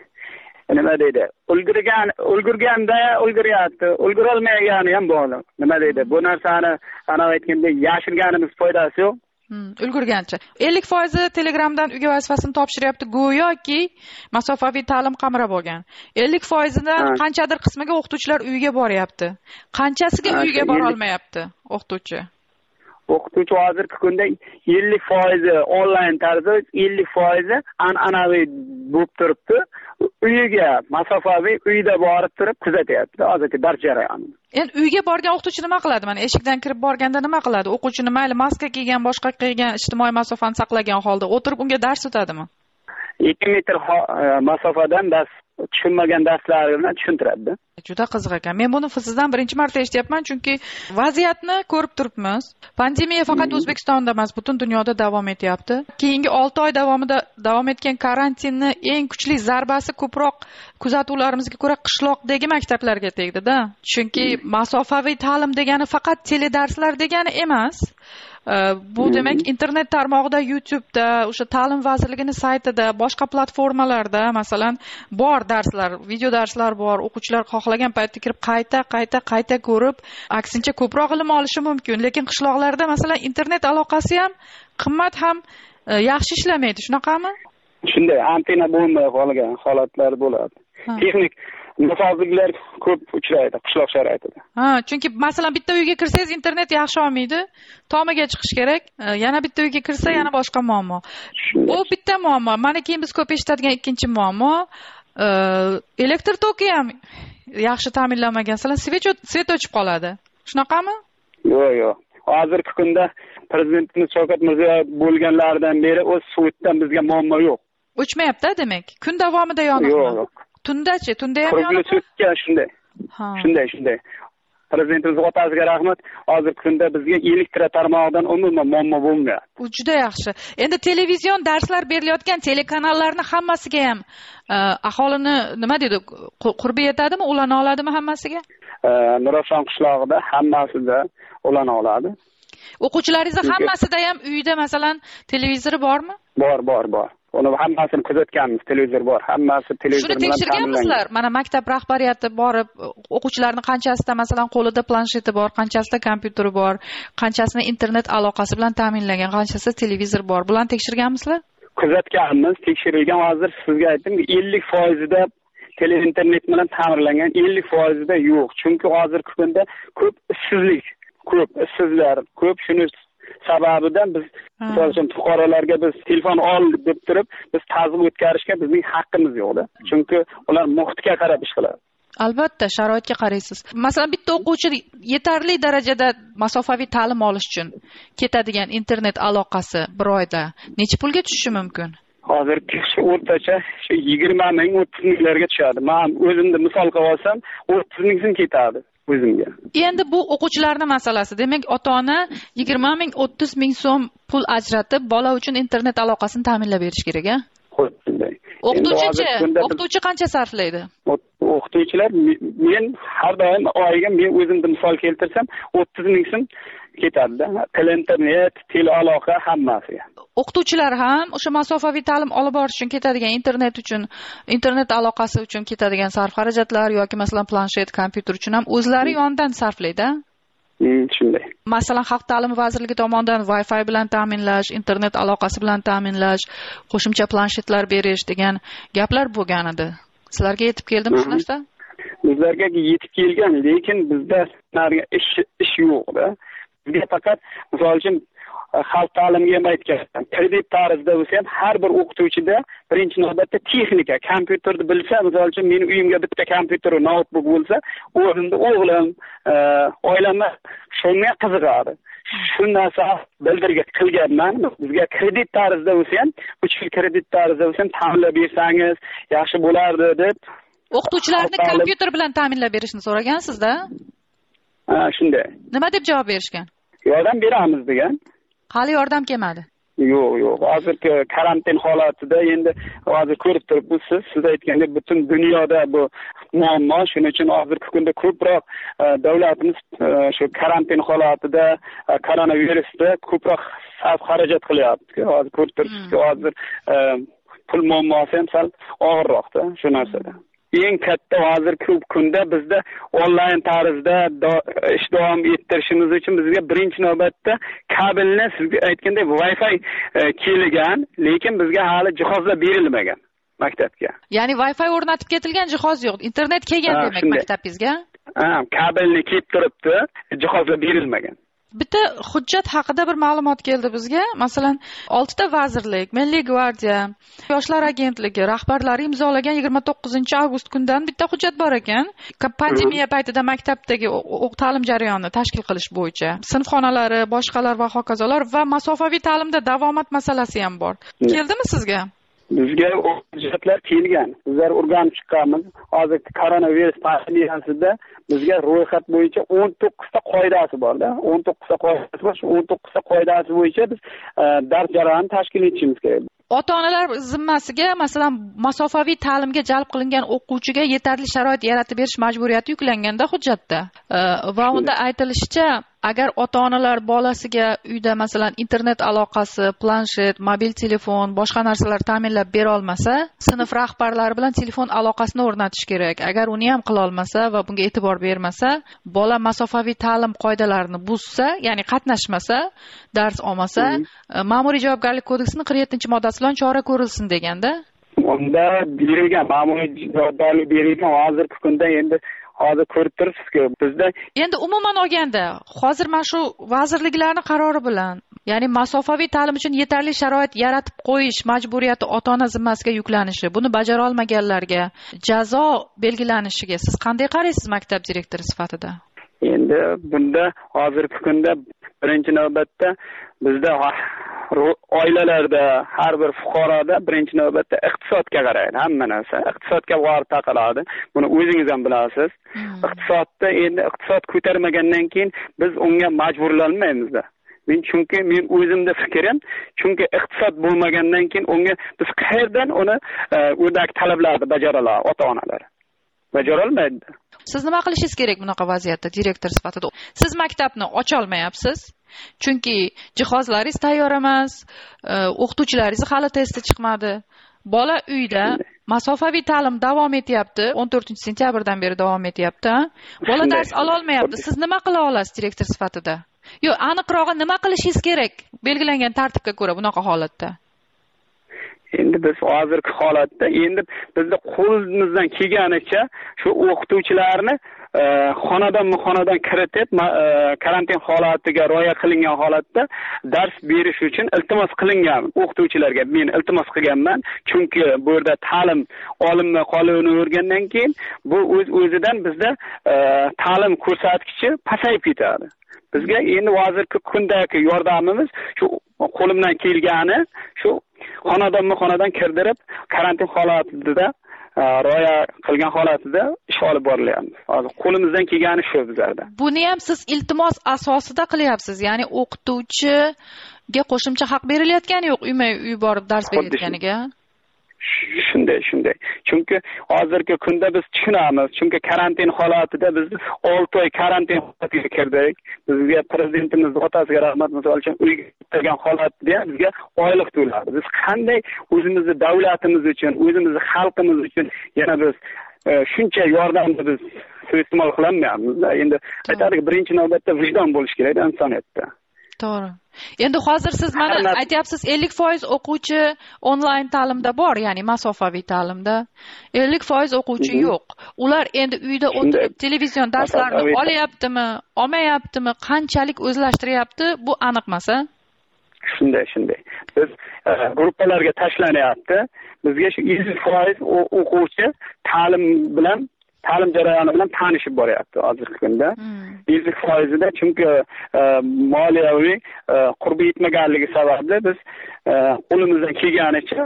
nima deydi? Ulgurgan, ulgurganda ulguryapti, ulgurolmagani ham bor. Nima deydi? Bu narsani ana aytgandek yashirganimiz foydasi yo'q. Ulgurgancha. ellik foizi Telegramdan uyga vazifasini topshiryapti, go'yoki masofaviy ta'lim qamrab olgan. ellik foizidan qanchadir qismiga o'qituvchilar uyga boryapti. Qanchasiga uyga bora olmayapti o'qituvchi? O'qituvchi hozirgi kunda ellik foizi onlayn tarzda, ellik foizi an'anaviy bo'lib turibdi. Uyiga masofaviy uyda borib turib kuzatyapti hozirgi dars jarayonini. Endi uyga borgan o'qituvchi nima qiladi? Mana eshikdan kirib borganda nima qiladi? O'quvchini mayli maska kiygan, boshqa qilgan, ijtimoiy masofani saqlagan holda o'tirib unga dars o'tadimi? ikki metr masofadan dars tushunmagan darslarini tushuntiradi. Juda qiziq ekan. Men buni sizdan birinchi marta eshityapman, chunki vaziyatni ko'rib turibmiz. Pandemiya faqat O'zbekistonda emas, butun dunyoda davom etyapti. Keyingi olti oy davomida davom etgan karantinni eng kuchli zarbasi ko'proq kuzatuvlarimizga ko'ra qishloqdagi maktablarga tegdi-da. Chunki masofaviy ta'lim degani faqat teledarslar degani emas. Bu demak internet tarmog'ida, YouTube'da, o'sha ta'lim vazirligining saytida, boshqa platformalarda masalan bor darslar, video darslar bor. O'quvchilar xohlagan paytda kirib qayta, qayta, qayta ko'rib, aksincha ko'proq ilm olishi mumkin. Lekin qishloqlarda masalan internet aloqasi ham qimmat ham yaxshi ishlamaydi, shunaqami? Shunday, antena bo'lmay qolgan holatlar bo'ladi. Texnik nosozliklar ko'p uchraydi qishloq sharoitida. Ha, chunki masalan bitta uyga kirsangiz internet yaxshi olmaydi, tomiga chiqish kerak. Yana bitta uyga kirsa yana boshqa muammo. Bu bitta muammo. Mana keyin biz ko'p eshitadigan ikkinchi muammo, elektr toki ham yaxshi ta'minlanmagan. Masalan, svet svet o'chib qoladi. Shunaqami? Yo'q, yo'q. Hozirgi kunda prezidentimiz Shavkat Mirziyoyev bo'lganlaridan beri o'z svetdan bizga muammo yo'q. O'chmayapti demak. Kun davomida yonadi. Yo'q, yo'q. Tundachi, tunda ham yonadi. Shunday. Shunday, shunday. Prezidentimiz otasiga rahmat, hozirgi kunda bizga elektr tarmog'idan umuman muammo bo'lmayapti. U juda yaxshi. Endi televizion darslar berilayotgan telekanallarni hammasiga ham aholini nima deydi, qurbi yetadimi, ulana oladimi hammasiga? Nurafshon qishlog'ida hammasida ulana oladi. O'quvchilaringiz hammasida ham uyda masalan televizori bormi? Bor, bor, bor. Uni hammasini kuzatganmiz, televizor bor. Hammasi televizor bilan ta'minlangan. Shuni tekshirganmizlar. Mana maktab rahbariyati borib, o'quvchilarning qanchasida masalan qo'lida plansheti bor, qanchasida kompyuteri bor, qanchasida internet aloqasi bilan ta'minlangan, qanchasida televizor bor. Bularni tekshirganmizlar? Kuzatganmiz, tekshirilgan. Hozir sizga aytdim, ellik foiz da tele internet bilan ta'minlangan, ellik foiz da yo'q. Chunki hozirgi kunda ko'p ishsizlik, ko'p ishsizlar, ko'p shuni sababidan biz misol uchun fuqarolarga biz telefon ol deb turib biz tazim o'tkazishga bizning haqqimiz yo'qda. Chunki ular muhitga qarab ish qiladi. Albatta, sharoitga qaraysiz. Masalan, bitta o'quvchi yetarli darajada masofaviy ta'lim olish uchun ketadigan internet aloqasi bir oyda necha pulga tushishi mumkin? Hozir o'rtacha shu yigirma ming o'ttiz minglarga tushadi. Men o'zimni misol qilib olsam, o'ttiz ming so'm ketadi. O'zimga. Endi bu o'quvchilarning masalasi. Demak, ota-ona yigirma ming o'ttiz ming so'm pul ajratib, bola uchun internet aloqasini ta'minlab berish kerak, a? Xuddi. O'qituvchi, o'qituvchi qancha sarflaydi? O'qituvchilar men har doim oyiga men o'zimni misol keltirsam o'ttiz ming so'm ketadi-da. Tele internet, tele aloqa hammasiga. O'qituvchilar ham o'sha masofaviy ta'lim olib borish uchun ketadigan internet uchun, internet aloqasi uchun ketadigan sarf xarajatlar yoki masalan planshet, kompyuter uchun ham o'zlari yonidan sarflaydi. Shunday. Masalan, Xalq ta'limi vazirligi tomonidan Wi-Fi bilan ta'minlash, internet aloqasi bilan ta'minlash, qo'shimcha planshetlar berish degan gaplar bo'lgan edi. Sizlarga yetib keldimi shu narsa? Bizlarga yetib kelgan, lekin bizda ish ish yo'q-da. Bizga faqat misol uchun xalq ta'limiga ham aytgan, kredit tarzida bo'lsa ham har bir o'qituvchida birinchi navbatda texnika, kompyuterni bilsa, misol uchun mening uyimga bitta kompyuter, notebook bo'lsa, o'zimda o'g'lim, oilamga shunga qiziqadi. Shu narsa bildirgan qilganman. Bizga kredit tarzida bo'lsa ham, uch yil kredit tarzida bo'lsa ham ta'minlab bersangiz yaxshi bo'lardi deb o'qituvchilarni kompyuter bilan ta'minlab berishni so'ragansiz-da? Ha, shunday. Nima deb javob berishgan? Yordam beramiz degan. Hali yordam kelmadi. Yo'q, yo'q. Hozirgi karantin holatida endi hozir ko'rib turibsiz, siz siz aytgandek butun dunyoda bu muammo. Shuning uchun hozirgi kunda ko'proq davlatimiz shu karantin holatida koronavirusda ko'proq sarf xarajat qilyapti. Hozir ko'rib turibsiz, hozir pul muammosi ham sal og'irroqda shu narsada. Eng katta hozir ko'p kunda bizda onlayn tarzda ish davom ettirishimiz uchun bizga birinchi navbatda kabelni sizga aytgandek Wi-Fi kelgan, lekin bizga hali jihozlar berilmagan maktabga. Ya'ni Wi-Fi o'rnatib ketilgan jihoz yo'q. Internet kelgan demak maktabingizga? Ha, kabelni kelib turibdi, jihozlar berilmagan. Bitta hujjat haqida bir ma'lumot keldi bizga. Masalan, oltita vazirlik, Milliy gvardiya, Yoshlar agentligi rahbarlari imzolagan yigirma to'qqizinchi avgust kundan bitta hujjat bor ekan. Pandemiya paytida maktabdagi ta'lim jarayonini tashkil qilish bo'yicha sinfxonalari, boshqalar va hokazolar va masofaviy ta'limda davomat masalasi ham bor. Keldimi sizga? Bizga hujjatlar kelgan. Bizlar o'rganib chiqqanmiz. Hozir koronavirus pandemiyasida bizga ro'yxat bo'yicha o'n to'qqizta qoidasi bor-da. o'n to'qqizta qoidasi bor. Shu o'n to'qqizta qoidasi bo'yicha biz dars jarayonini tashkil etishimiz kerak. Ota-onalar zimmasiga masalan masofaviy ta'limga jalb qilingan o'quvchiga yetarli sharoit yaratib berish majburiyati yuklanganda hujjatda. Va unda aytilishicha, agar ota-onalar bolasiga uyda masalan internet aloqasi, planshet, mobil telefon, boshqa narsalar ta'minlab bera olmasa, sinf rahbarlari bilan telefon aloqasini o'rnatish kerak. Agar uni ham qila olmasa va bunga e'tibor bermasa, bola masofaviy ta'lim qoidalarini buzsa, ya'ni qatnashmasa, dars olmasa, ma'muriy javobgarlik kodeksining qirq yettinchi moddasi bilan chora ko'rilsin deganda. Unda berilgan ma'muriy javobgarlik berilgan. Hozirgi kunda endi hozir ko'rib turibsizki, bizda endi umuman olganda, hozir mana shu vazirliklarning qarori bilan, ya'ni masofaviy ta'lim uchun yetarli sharoit yaratib qo'yish majburiyati ota-ona zimmasiga yuklanishi, buni bajara olmaganlarga jazo belgilanishiga siz qanday qaraysiz maktab direktori sifatida? Endi bunda hozirgi kunda birinchi navbatda bizda oilalarda, har bir fuqaroda birinchi navbatda iqtisodga qaraydi. Hamma narsa iqtisodga borib taqaladi. Buni o'zingiz ham bilasiz. Iqtisodda endi iqtisod ko'tarmagandan keyin biz unga majburlanmaymiz-da. Men chunki men o'zimda fikrim, chunki iqtisod bo'lmagandan keyin unga biz qayerdan uni o'rdagi talablarni bajara oladi ota-onalar. Bajara olmaydi. Siz nima qilishingiz kerak bunaqa vaziyatda direktor sifatida? Siz maktabni ocha olmayapsiz. Chunki jihozlaringiz tayyor emas, o'qituvchilaringiz hali testi chiqmadi. Bola uyda masofaviy ta'lim davom etyapti. o'n to'rtinchi sentyabrdan beri davom etyapti. Bola dars ola olmayapti. Siz nima qila olasiz direktor sifatida? Yo, aniqrog'i nima qilishingiz kerak belgilangan tartibga ko'ra bunaqa holatda? Endi biz hozirgi holatda endi bizni qo'limizdan kelganicha shu o'qituvchilarni xonadonma xonadon kiritib karantin holatiga rioya qilingan holatda dars berish uchun iltimos qilingan o'qituvchilarga men iltimos qilganman. Chunki bu yerda ta'lim olinmay qolavergandan keyin bu o'z o'zidan bizda ta'lim ko'rsatkichi pasayib ketadi. Bizga endi hozirgi kundagi yordamimiz shu qo'limdan kelgani shu xonadonma xonadon kirdirib karantin holatida rioya qilgan holatida ish olib borilyapti. Hozir qo'limizdan kelgani shu bizlarda. Buni ham siz iltimos asosida qilyapsiz, ya'ni o'qituvchiga qo'shimcha haq berilayotgani yo'q, uyma-uy borib dars berayotganiga. Shunday, shunday. Chunki hozirgi kunda biz tushunamiz. Chunki karantin holatida biz olti oy karantin holatiga kirdik. Bizga prezidentimiz otasiga rahmat, misol uchun uyga kirgan holatda bizga oylik to'ladi. Biz qanday o'zimizni davlatimiz uchun, o'zimizni xalqimiz uchun yana biz shuncha yordamni biz suiiste'mol qilmayapmiz. Endi aytadiki, birinchi navbatda vijdon bo'lish kerak insoniyatda. To'g'ri. Endi hozir siz mana aytyapsiz ellik foiz o'quvchi onlayn ta'limda bor, ya'ni masofaviy ta'limda. ellik foiz o'quvchi yo'q. Ular endi uyda o'tirib televizion darslarni olyaptimi, olmayaptimi, qanchalik o'zlashtiryapti, bu aniq emas. Shunday, shunday. Biz gruppalarga tashlanyapti. Bizga shu ellik foiz o'quvchi ta'lim bilan ta'lim jarayoni bilan tanishib boryapti hozirgi kunda. ellik foizida chunki moliyaviy qurbi yetmaganligi sababli biz qo'limizdan kelganicha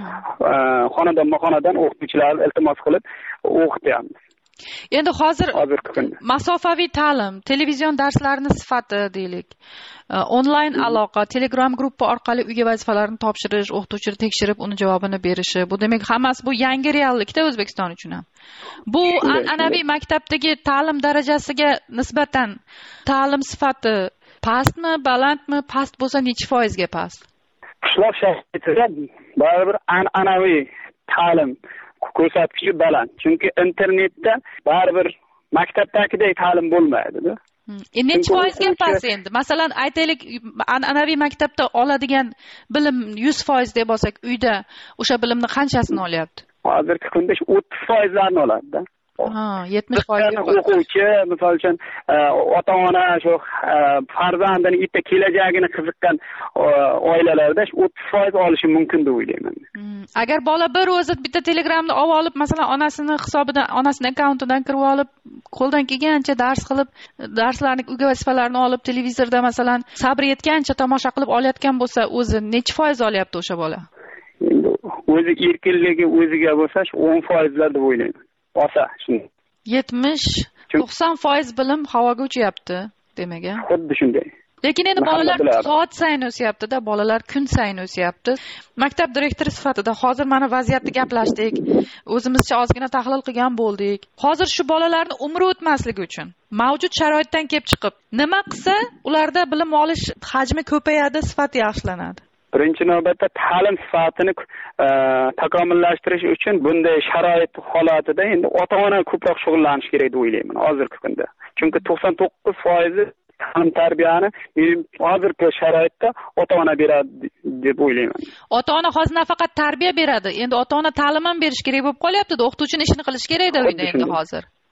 xonadonma-xonadon o'qituvchilarni iltimos qilib o'qityapmiz. Endi hozir masofaviy ta'lim, televizion darslarning sifati deylik, onlayn aloqa, Telegram gruppa orqali uyga vazifalarni topshirish, o'qituvchini tekshirib, uni javobini berishi, bu demak hammasi bu yangi reallikda O'zbekiston uchun ham. Bu an'anaviy maktabdagi ta'lim darajasiga nisbatan ta'lim sifati pastmi, balandmi? Past bo'lsa necha foizga past? Qishloq sharoitida baribir an'anaviy ta'lim ko'rsatkichi baland. Chunki internetda baribir maktabdagidek ta'lim bo'lmaydi-da. E necha foizga past endi? Masalan, aytaylik, an'anaviy maktabda oladigan bilim yuz foiz deb olsak, uyda o'sha bilimni qanchasini olyapti? Hozirgi kunda o'ttiz foizlarni oladi-da. Ha, yetmish foiz o'quvchi, misol uchun ota-ona shu farzandining bitta kelajagini qiziqqan oilalarda o'ttiz foiz olishi mumkin deb o'ylayman. Agar bola bir o'zi bitta Telegramni olib olib, masalan, onasini hisobidan, onasining akkauntidan kirib olib, qo'ldan kelgancha dars qilib, darslarni, uyga vazifalarini olib, televizorda masalan, sabr yetgancha tomosha qilib olayotgan bo'lsa, o'zi necha foiz olyapti o'sha bola? Endi o'zi erkinligi o'ziga bo'lsa, o'n foizlar deb o'ylayman. Olsa, shunday. yetmish to'qson foiz bilim havoga uchyapti, demak. Xuddi shunday. Lekin endi bolalar soat sayin o'syapti-da, bolalar kun sayin o'syapti. Maktab direktori sifatida hozir mana vaziyatni gaplashdik. O'zimizcha ozgina tahlil qilgan bo'ldik. Hozir shu bolalarni umri o'tmasligi uchun mavjud sharoitdan kelib chiqib, nima qilsa ularda bilim olish hajmi ko'payadi, sifati yaxshilanadi? Birinchi navbatda ta'lim sifatini takomillashtirish uchun bunday sharoit holatida endi ota-ona ko'proq shug'ullanish kerak deb o'ylayman hozirgi kunda. Chunki to'qson to'qqiz foiz ta'lim tarbiyani hozirgi sharoitda ota-ona beradi deb o'ylayman. Ota-ona hozir nafaqat tarbiya beradi, endi ota-ona ta'lim ham berish kerak bo'lib qolyapti-da, o'qituvchining ishini qilish kerak-da uyda endi hozir.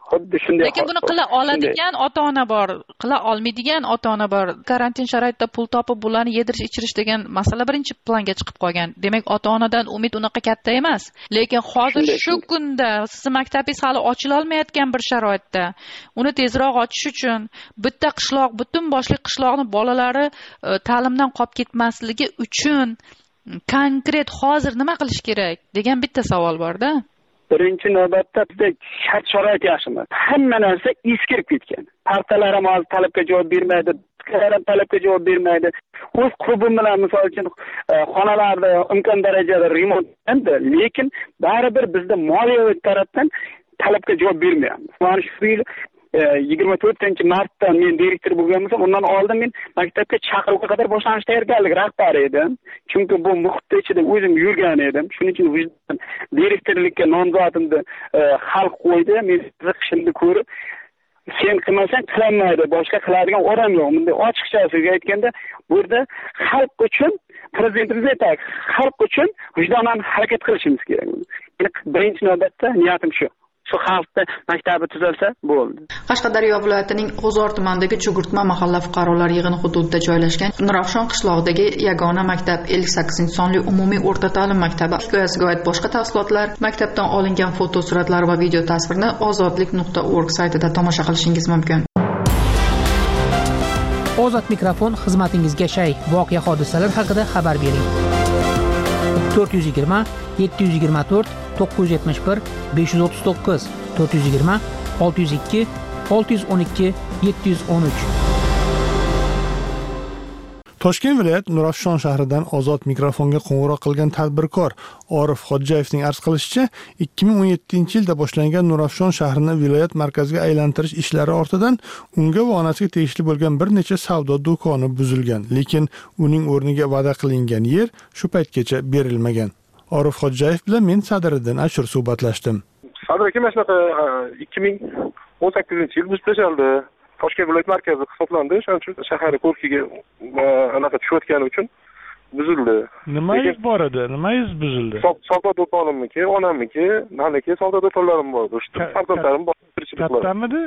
xuddi shunday. Lekin buni qila oladigan ota-ona bor, qila olmaydigan ota-ona bor. Karantin sharoitida pul topib bularni yedirish ichirish degan masala birinchi planga chiqib qolgan. Demak, ota-onadan umid unaqa katta emas. Lekin hozir shu kunda siz maktabingiz hali ochila olmayotgan bir sharoitda uni tezroq ochish uchun bitta qishloq, butun boshli qishloqning bolalari ta'limdan qolib ketmasligi uchun konkret hozir nima qilish kerak degan bitta savol bor-da. Birinchi navbatda bizda shart sharoit yaxshi emas. Hamma narsa eskirib ketgan. Partalar ham hozir talabga javob bermaydi, diskalar ham talabga javob bermaydi. O'z klubim bilan misol uchun xonalarda imkon darajada remont qildi, lekin baribir bizda moliyaviy tarafdan talabga javob bermayapmiz. Mana shu yil yigirma to'rtinchi martda men direktor bo'lganimda, undan oldin men maktabga chaqiruvga qadar boshlanish tayyorgarlik rahbari edim. Chunki bu muhitda ichida o'zim yurgan edim. Shuning uchun vijdon direktorlikka nomzodimni xalq qo'ydi. Men qiziqishimni ko'rib, sen qilmasang qilinmaydi, boshqa qiladigan odam yo'q. Bunday ochiqchasiga aytganda, bu yerda xalq uchun prezidentimiz aytadi, xalq uchun vijdonan harakat qilishimiz kerak. Birinchi navbatda niyatim shu. Shu xalqda maktabi tuzalsa bo'ldi. Qashqadaryo viloyatining G'uzor tumanidagi Chugurtma mahalla fuqarolar yig'ini hududida joylashgan Nurafshon qishlog'idagi yagona maktab ellik sakkizinchi sonli umumiy o'rta ta'lim maktabi hikoyasiga oid boshqa tafsilotlar, maktabdan olingan fotosuratlar va video tasvirni ozodlik nuqta org saytida tomosha qilishingiz mumkin. Ozod mikrofon xizmatingizga shay. Voqea hodisalar haqida xabar bering. to'rt yuz yigirma yetti yuz yigirma to'rt to'qqiz yuz yetmish bir besh yuz o'ttiz to'qqiz to'rt yuz yigirma olti yuz ikki olti yuz o'n ikki yetti yuz o'n uch. Toshkent viloyat Nurafshon shahridan ozod mikrofonga qo'ng'iroq qilgan tadbirkor Orif Xodjayevning arz qilishicha, ikki ming o'n yettinchi yilda boshlangan Nurafshon shahrini viloyat markaziga aylantirish ishlari ortidan unga va onasiga tegishli bo'lgan bir necha savdo do'koni buzilgan, lekin uning o'rniga va'da qilingan yer shu paytgacha berilmagan. Orif Xodjayev bilan men Sadriddin Ashur suhbatlashdim. Sadr aka, mana shunaqa ikki ming o'n sakkizinchi yil buzib tashlandi. Toshkent viloyat markazi hisoblandi. Shuning uchun shahar ko'rkiga anaqa tushayotgani uchun buzildi. Nimangiz bor edi? Nimangiz buzildi? Savdo do'konimniki, onamniki, meniki savdo do'konlarim bor. O'sha farzandlarim bor. Kattamidi?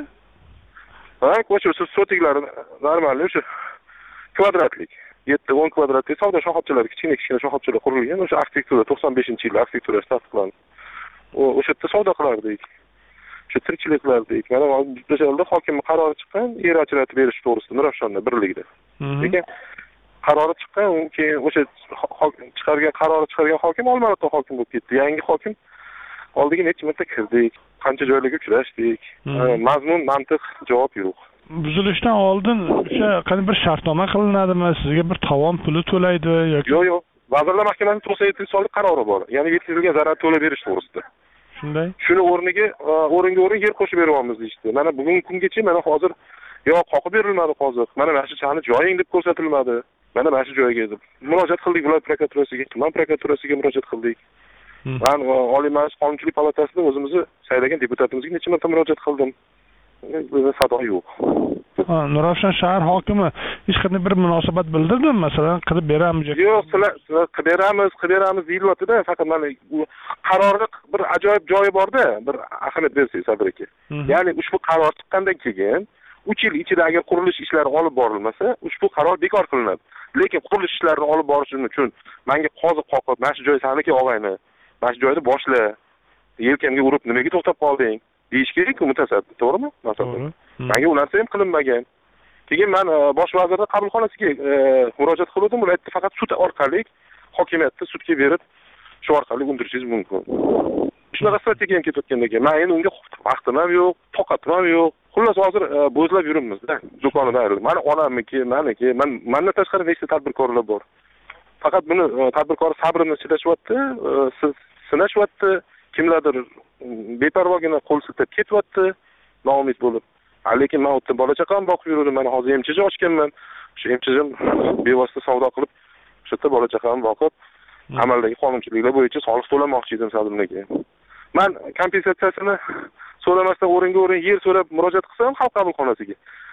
Ha, ko'cha sotiklari normal, o'sha kvadratlik. yetti o'n kvadratli savdo shoxobchalari, kichkina-kichkina shoxobchalar qurilgan. O'sha arxitektura to'qson beshinchi yilda arxitektura tasdiqlandi. O'sha yerda savdo qilardik. Shu tirikchilik qilardik. Mana o'sha hokim qarori chiqqan, yer ajratib berish to'g'risida Nurafshonda birligida. Lekin qarori chiqqan, keyin o'sha chiqargan qarori chiqargan hokim Olmaliqda hokim bo'lib ketdi. Yangi hokim oldiga necha marta kirdik, qancha joylarga uchrashdik. Mazmun, mantiq javob yo'q. Buzilishdan oldin o'sha qani bir shartnoma qilinadimi? Sizga bir tovon puli to'laydi yoki? Yo'q, yo'q. Vazirlar Mahkamasining to'qson yettinchi sonli qarori bor. Ya'ni yetkazilgan zarar to'lab berish to'g'risida. Shunday. Shuni o'rniga o'ringa o'rin yer qo'shib beryapmiz deydi. Mana bugungi kungacha mana hozir yo'q, qoqib berilmadi hozir. Mana mana shu chani joying deb ko'rsatilmadi. Mana mana shu joyga deb murojaat qildik viloyat prokuraturasiga, tuman prokuraturasiga murojaat qildik. Men Oliy Majlis Qonunchilik palatasida o'zimizni saylagan deputatimizga necha marta murojaat qildim. Bizda sado yo'q. Ha, Nurafshon shahar hokimi hech qanday bir munosabat bildirdimi? Masalan, qilib beramiz yoki? Yo'q, sizlar qilib beramiz, qilib beramiz deyilyapti-da, faqat mana qarorda bir ajoyib joyi bor-da, bir ahamiyat bersangiz Sabir aka. Ya'ni ushbu qaror chiqqandan keyin uch yil ichida agar qurilish ishlari olib borilmasa, ushbu qaror bekor qilinadi. Lekin qurilish ishlarini olib borish uchun menga qoziq qoqib, mana shu joy saniki og'ayni, mana shu joyni boshla, yelkamga urib nimaga to'xtab qolding deyish kerak-ku mutasaddi, to'g'rimi? Masalan, menga u narsa ham qilinmagan. Keyin men bosh vazirning qabulxonasiga murojaat qildim, ular aytdi faqat sud orqali hokimiyatni sudga berib, shu orqali undirishingiz mumkin. Shunaqa strategiya ham ketayotgandan keyin men endi unga vaqtim ham yo'q, toqatim ham yo'q. Xullas hozir bo'zlab yuribmiz-da, do'konidan ayrildim. Mana onamniki, meniki, men mendan tashqari nechta tadbirkorlar bor. Faqat buni tadbirkor sabrini chidashyapti, sinashyapti, kimlardir beparvogina qo'l siltab ketyapti, noumid bo'lib. Lekin men o'tda bola chaqam boqib yurdim. Men hozir emchiji ochganman. Shu emchijim bevosita savdo qilib, shu yerda bola chaqam boqib, amaldagi qonunchiliklar bo'yicha soliq to'lamoqchi edim sadimdagi. Men kompensatsiyasini so'ramasdan o'ringa o'rin yer so'rab murojaat qilsam xalq qabulxonasiga.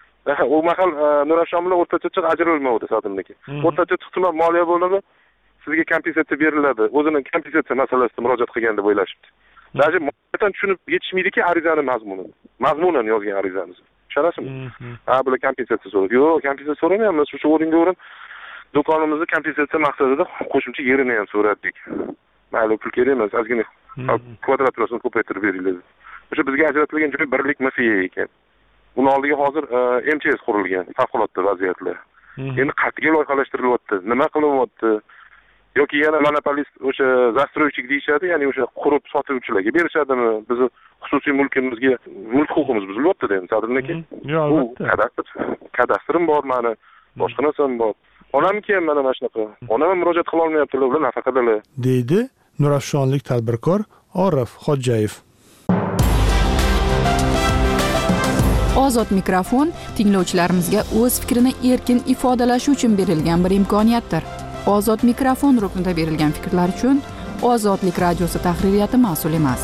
U mahal Nurafshon bilan o'rtacha chiq ajralmaydi sadimdagi. O'rtacha tuman moliya bo'limi sizga kompensatsiya beriladi. O'zining kompensatsiya masalasida murojaat qilgan deb o'ylashibdi. Даже mo'tan tushunib yetishmaydiki arizani mazmuni. Mazmunan yozgan arizamiz. Tushunasizmi? Ha, bular kompensatsiya so'raydi. Yo'q, kompensatsiya so'ramayapmiz. Shu o'ringa o'rin do'konimizni kompensatsiya maqsadida qo'shimcha yerini ham so'radik. Mayli, pul kerak emas, ozgina kvadraturasini ko'paytirib beringlar. O'sha bizga ajratilgan joy birlik M F E ekan. Uni oldiga hozir M T S qurilgan, favqulodda vaziyatlar. Endi qat'iy loyihalashtirilyapti. Nima qilinyapti? Yoki yana monopolist o'sha застройщик deyishadi, ya'ni o'sha qurib sotuvchilarga berishadimi? Bizni xususiy mulkimizga mulk huquqimiz buzilyapti-da endi Sadrniki. Yo'q, albatta. Kadastr, kadastrim bor mani, boshqa narsam bor. Onamki ham mana mana shunaqa. Onam ham murojaat qila olmayaptilar, ular nafaqadalar. deydi Nurafshonlik tadbirkor Orif Xo'jayev. Ozod mikrofon tinglovchilarimizga o'z fikrini erkin ifodalashi uchun berilgan bir imkoniyatdir. Ozod mikrofon ruknida berilgan fikrlar uchun Ozodlik radiosi tahririyati mas'ul emas.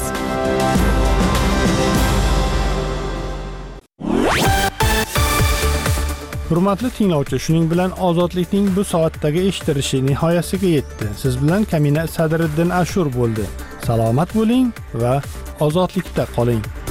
Hurmatli tinglovchi, shuning bilan Ozodlikning bu soatdagi eshitilishi nihoyasiga yetdi. Siz bilan Kamina Sadriddin Ashur bo'ldi. Salomat bo'ling va ozodlikda qoling.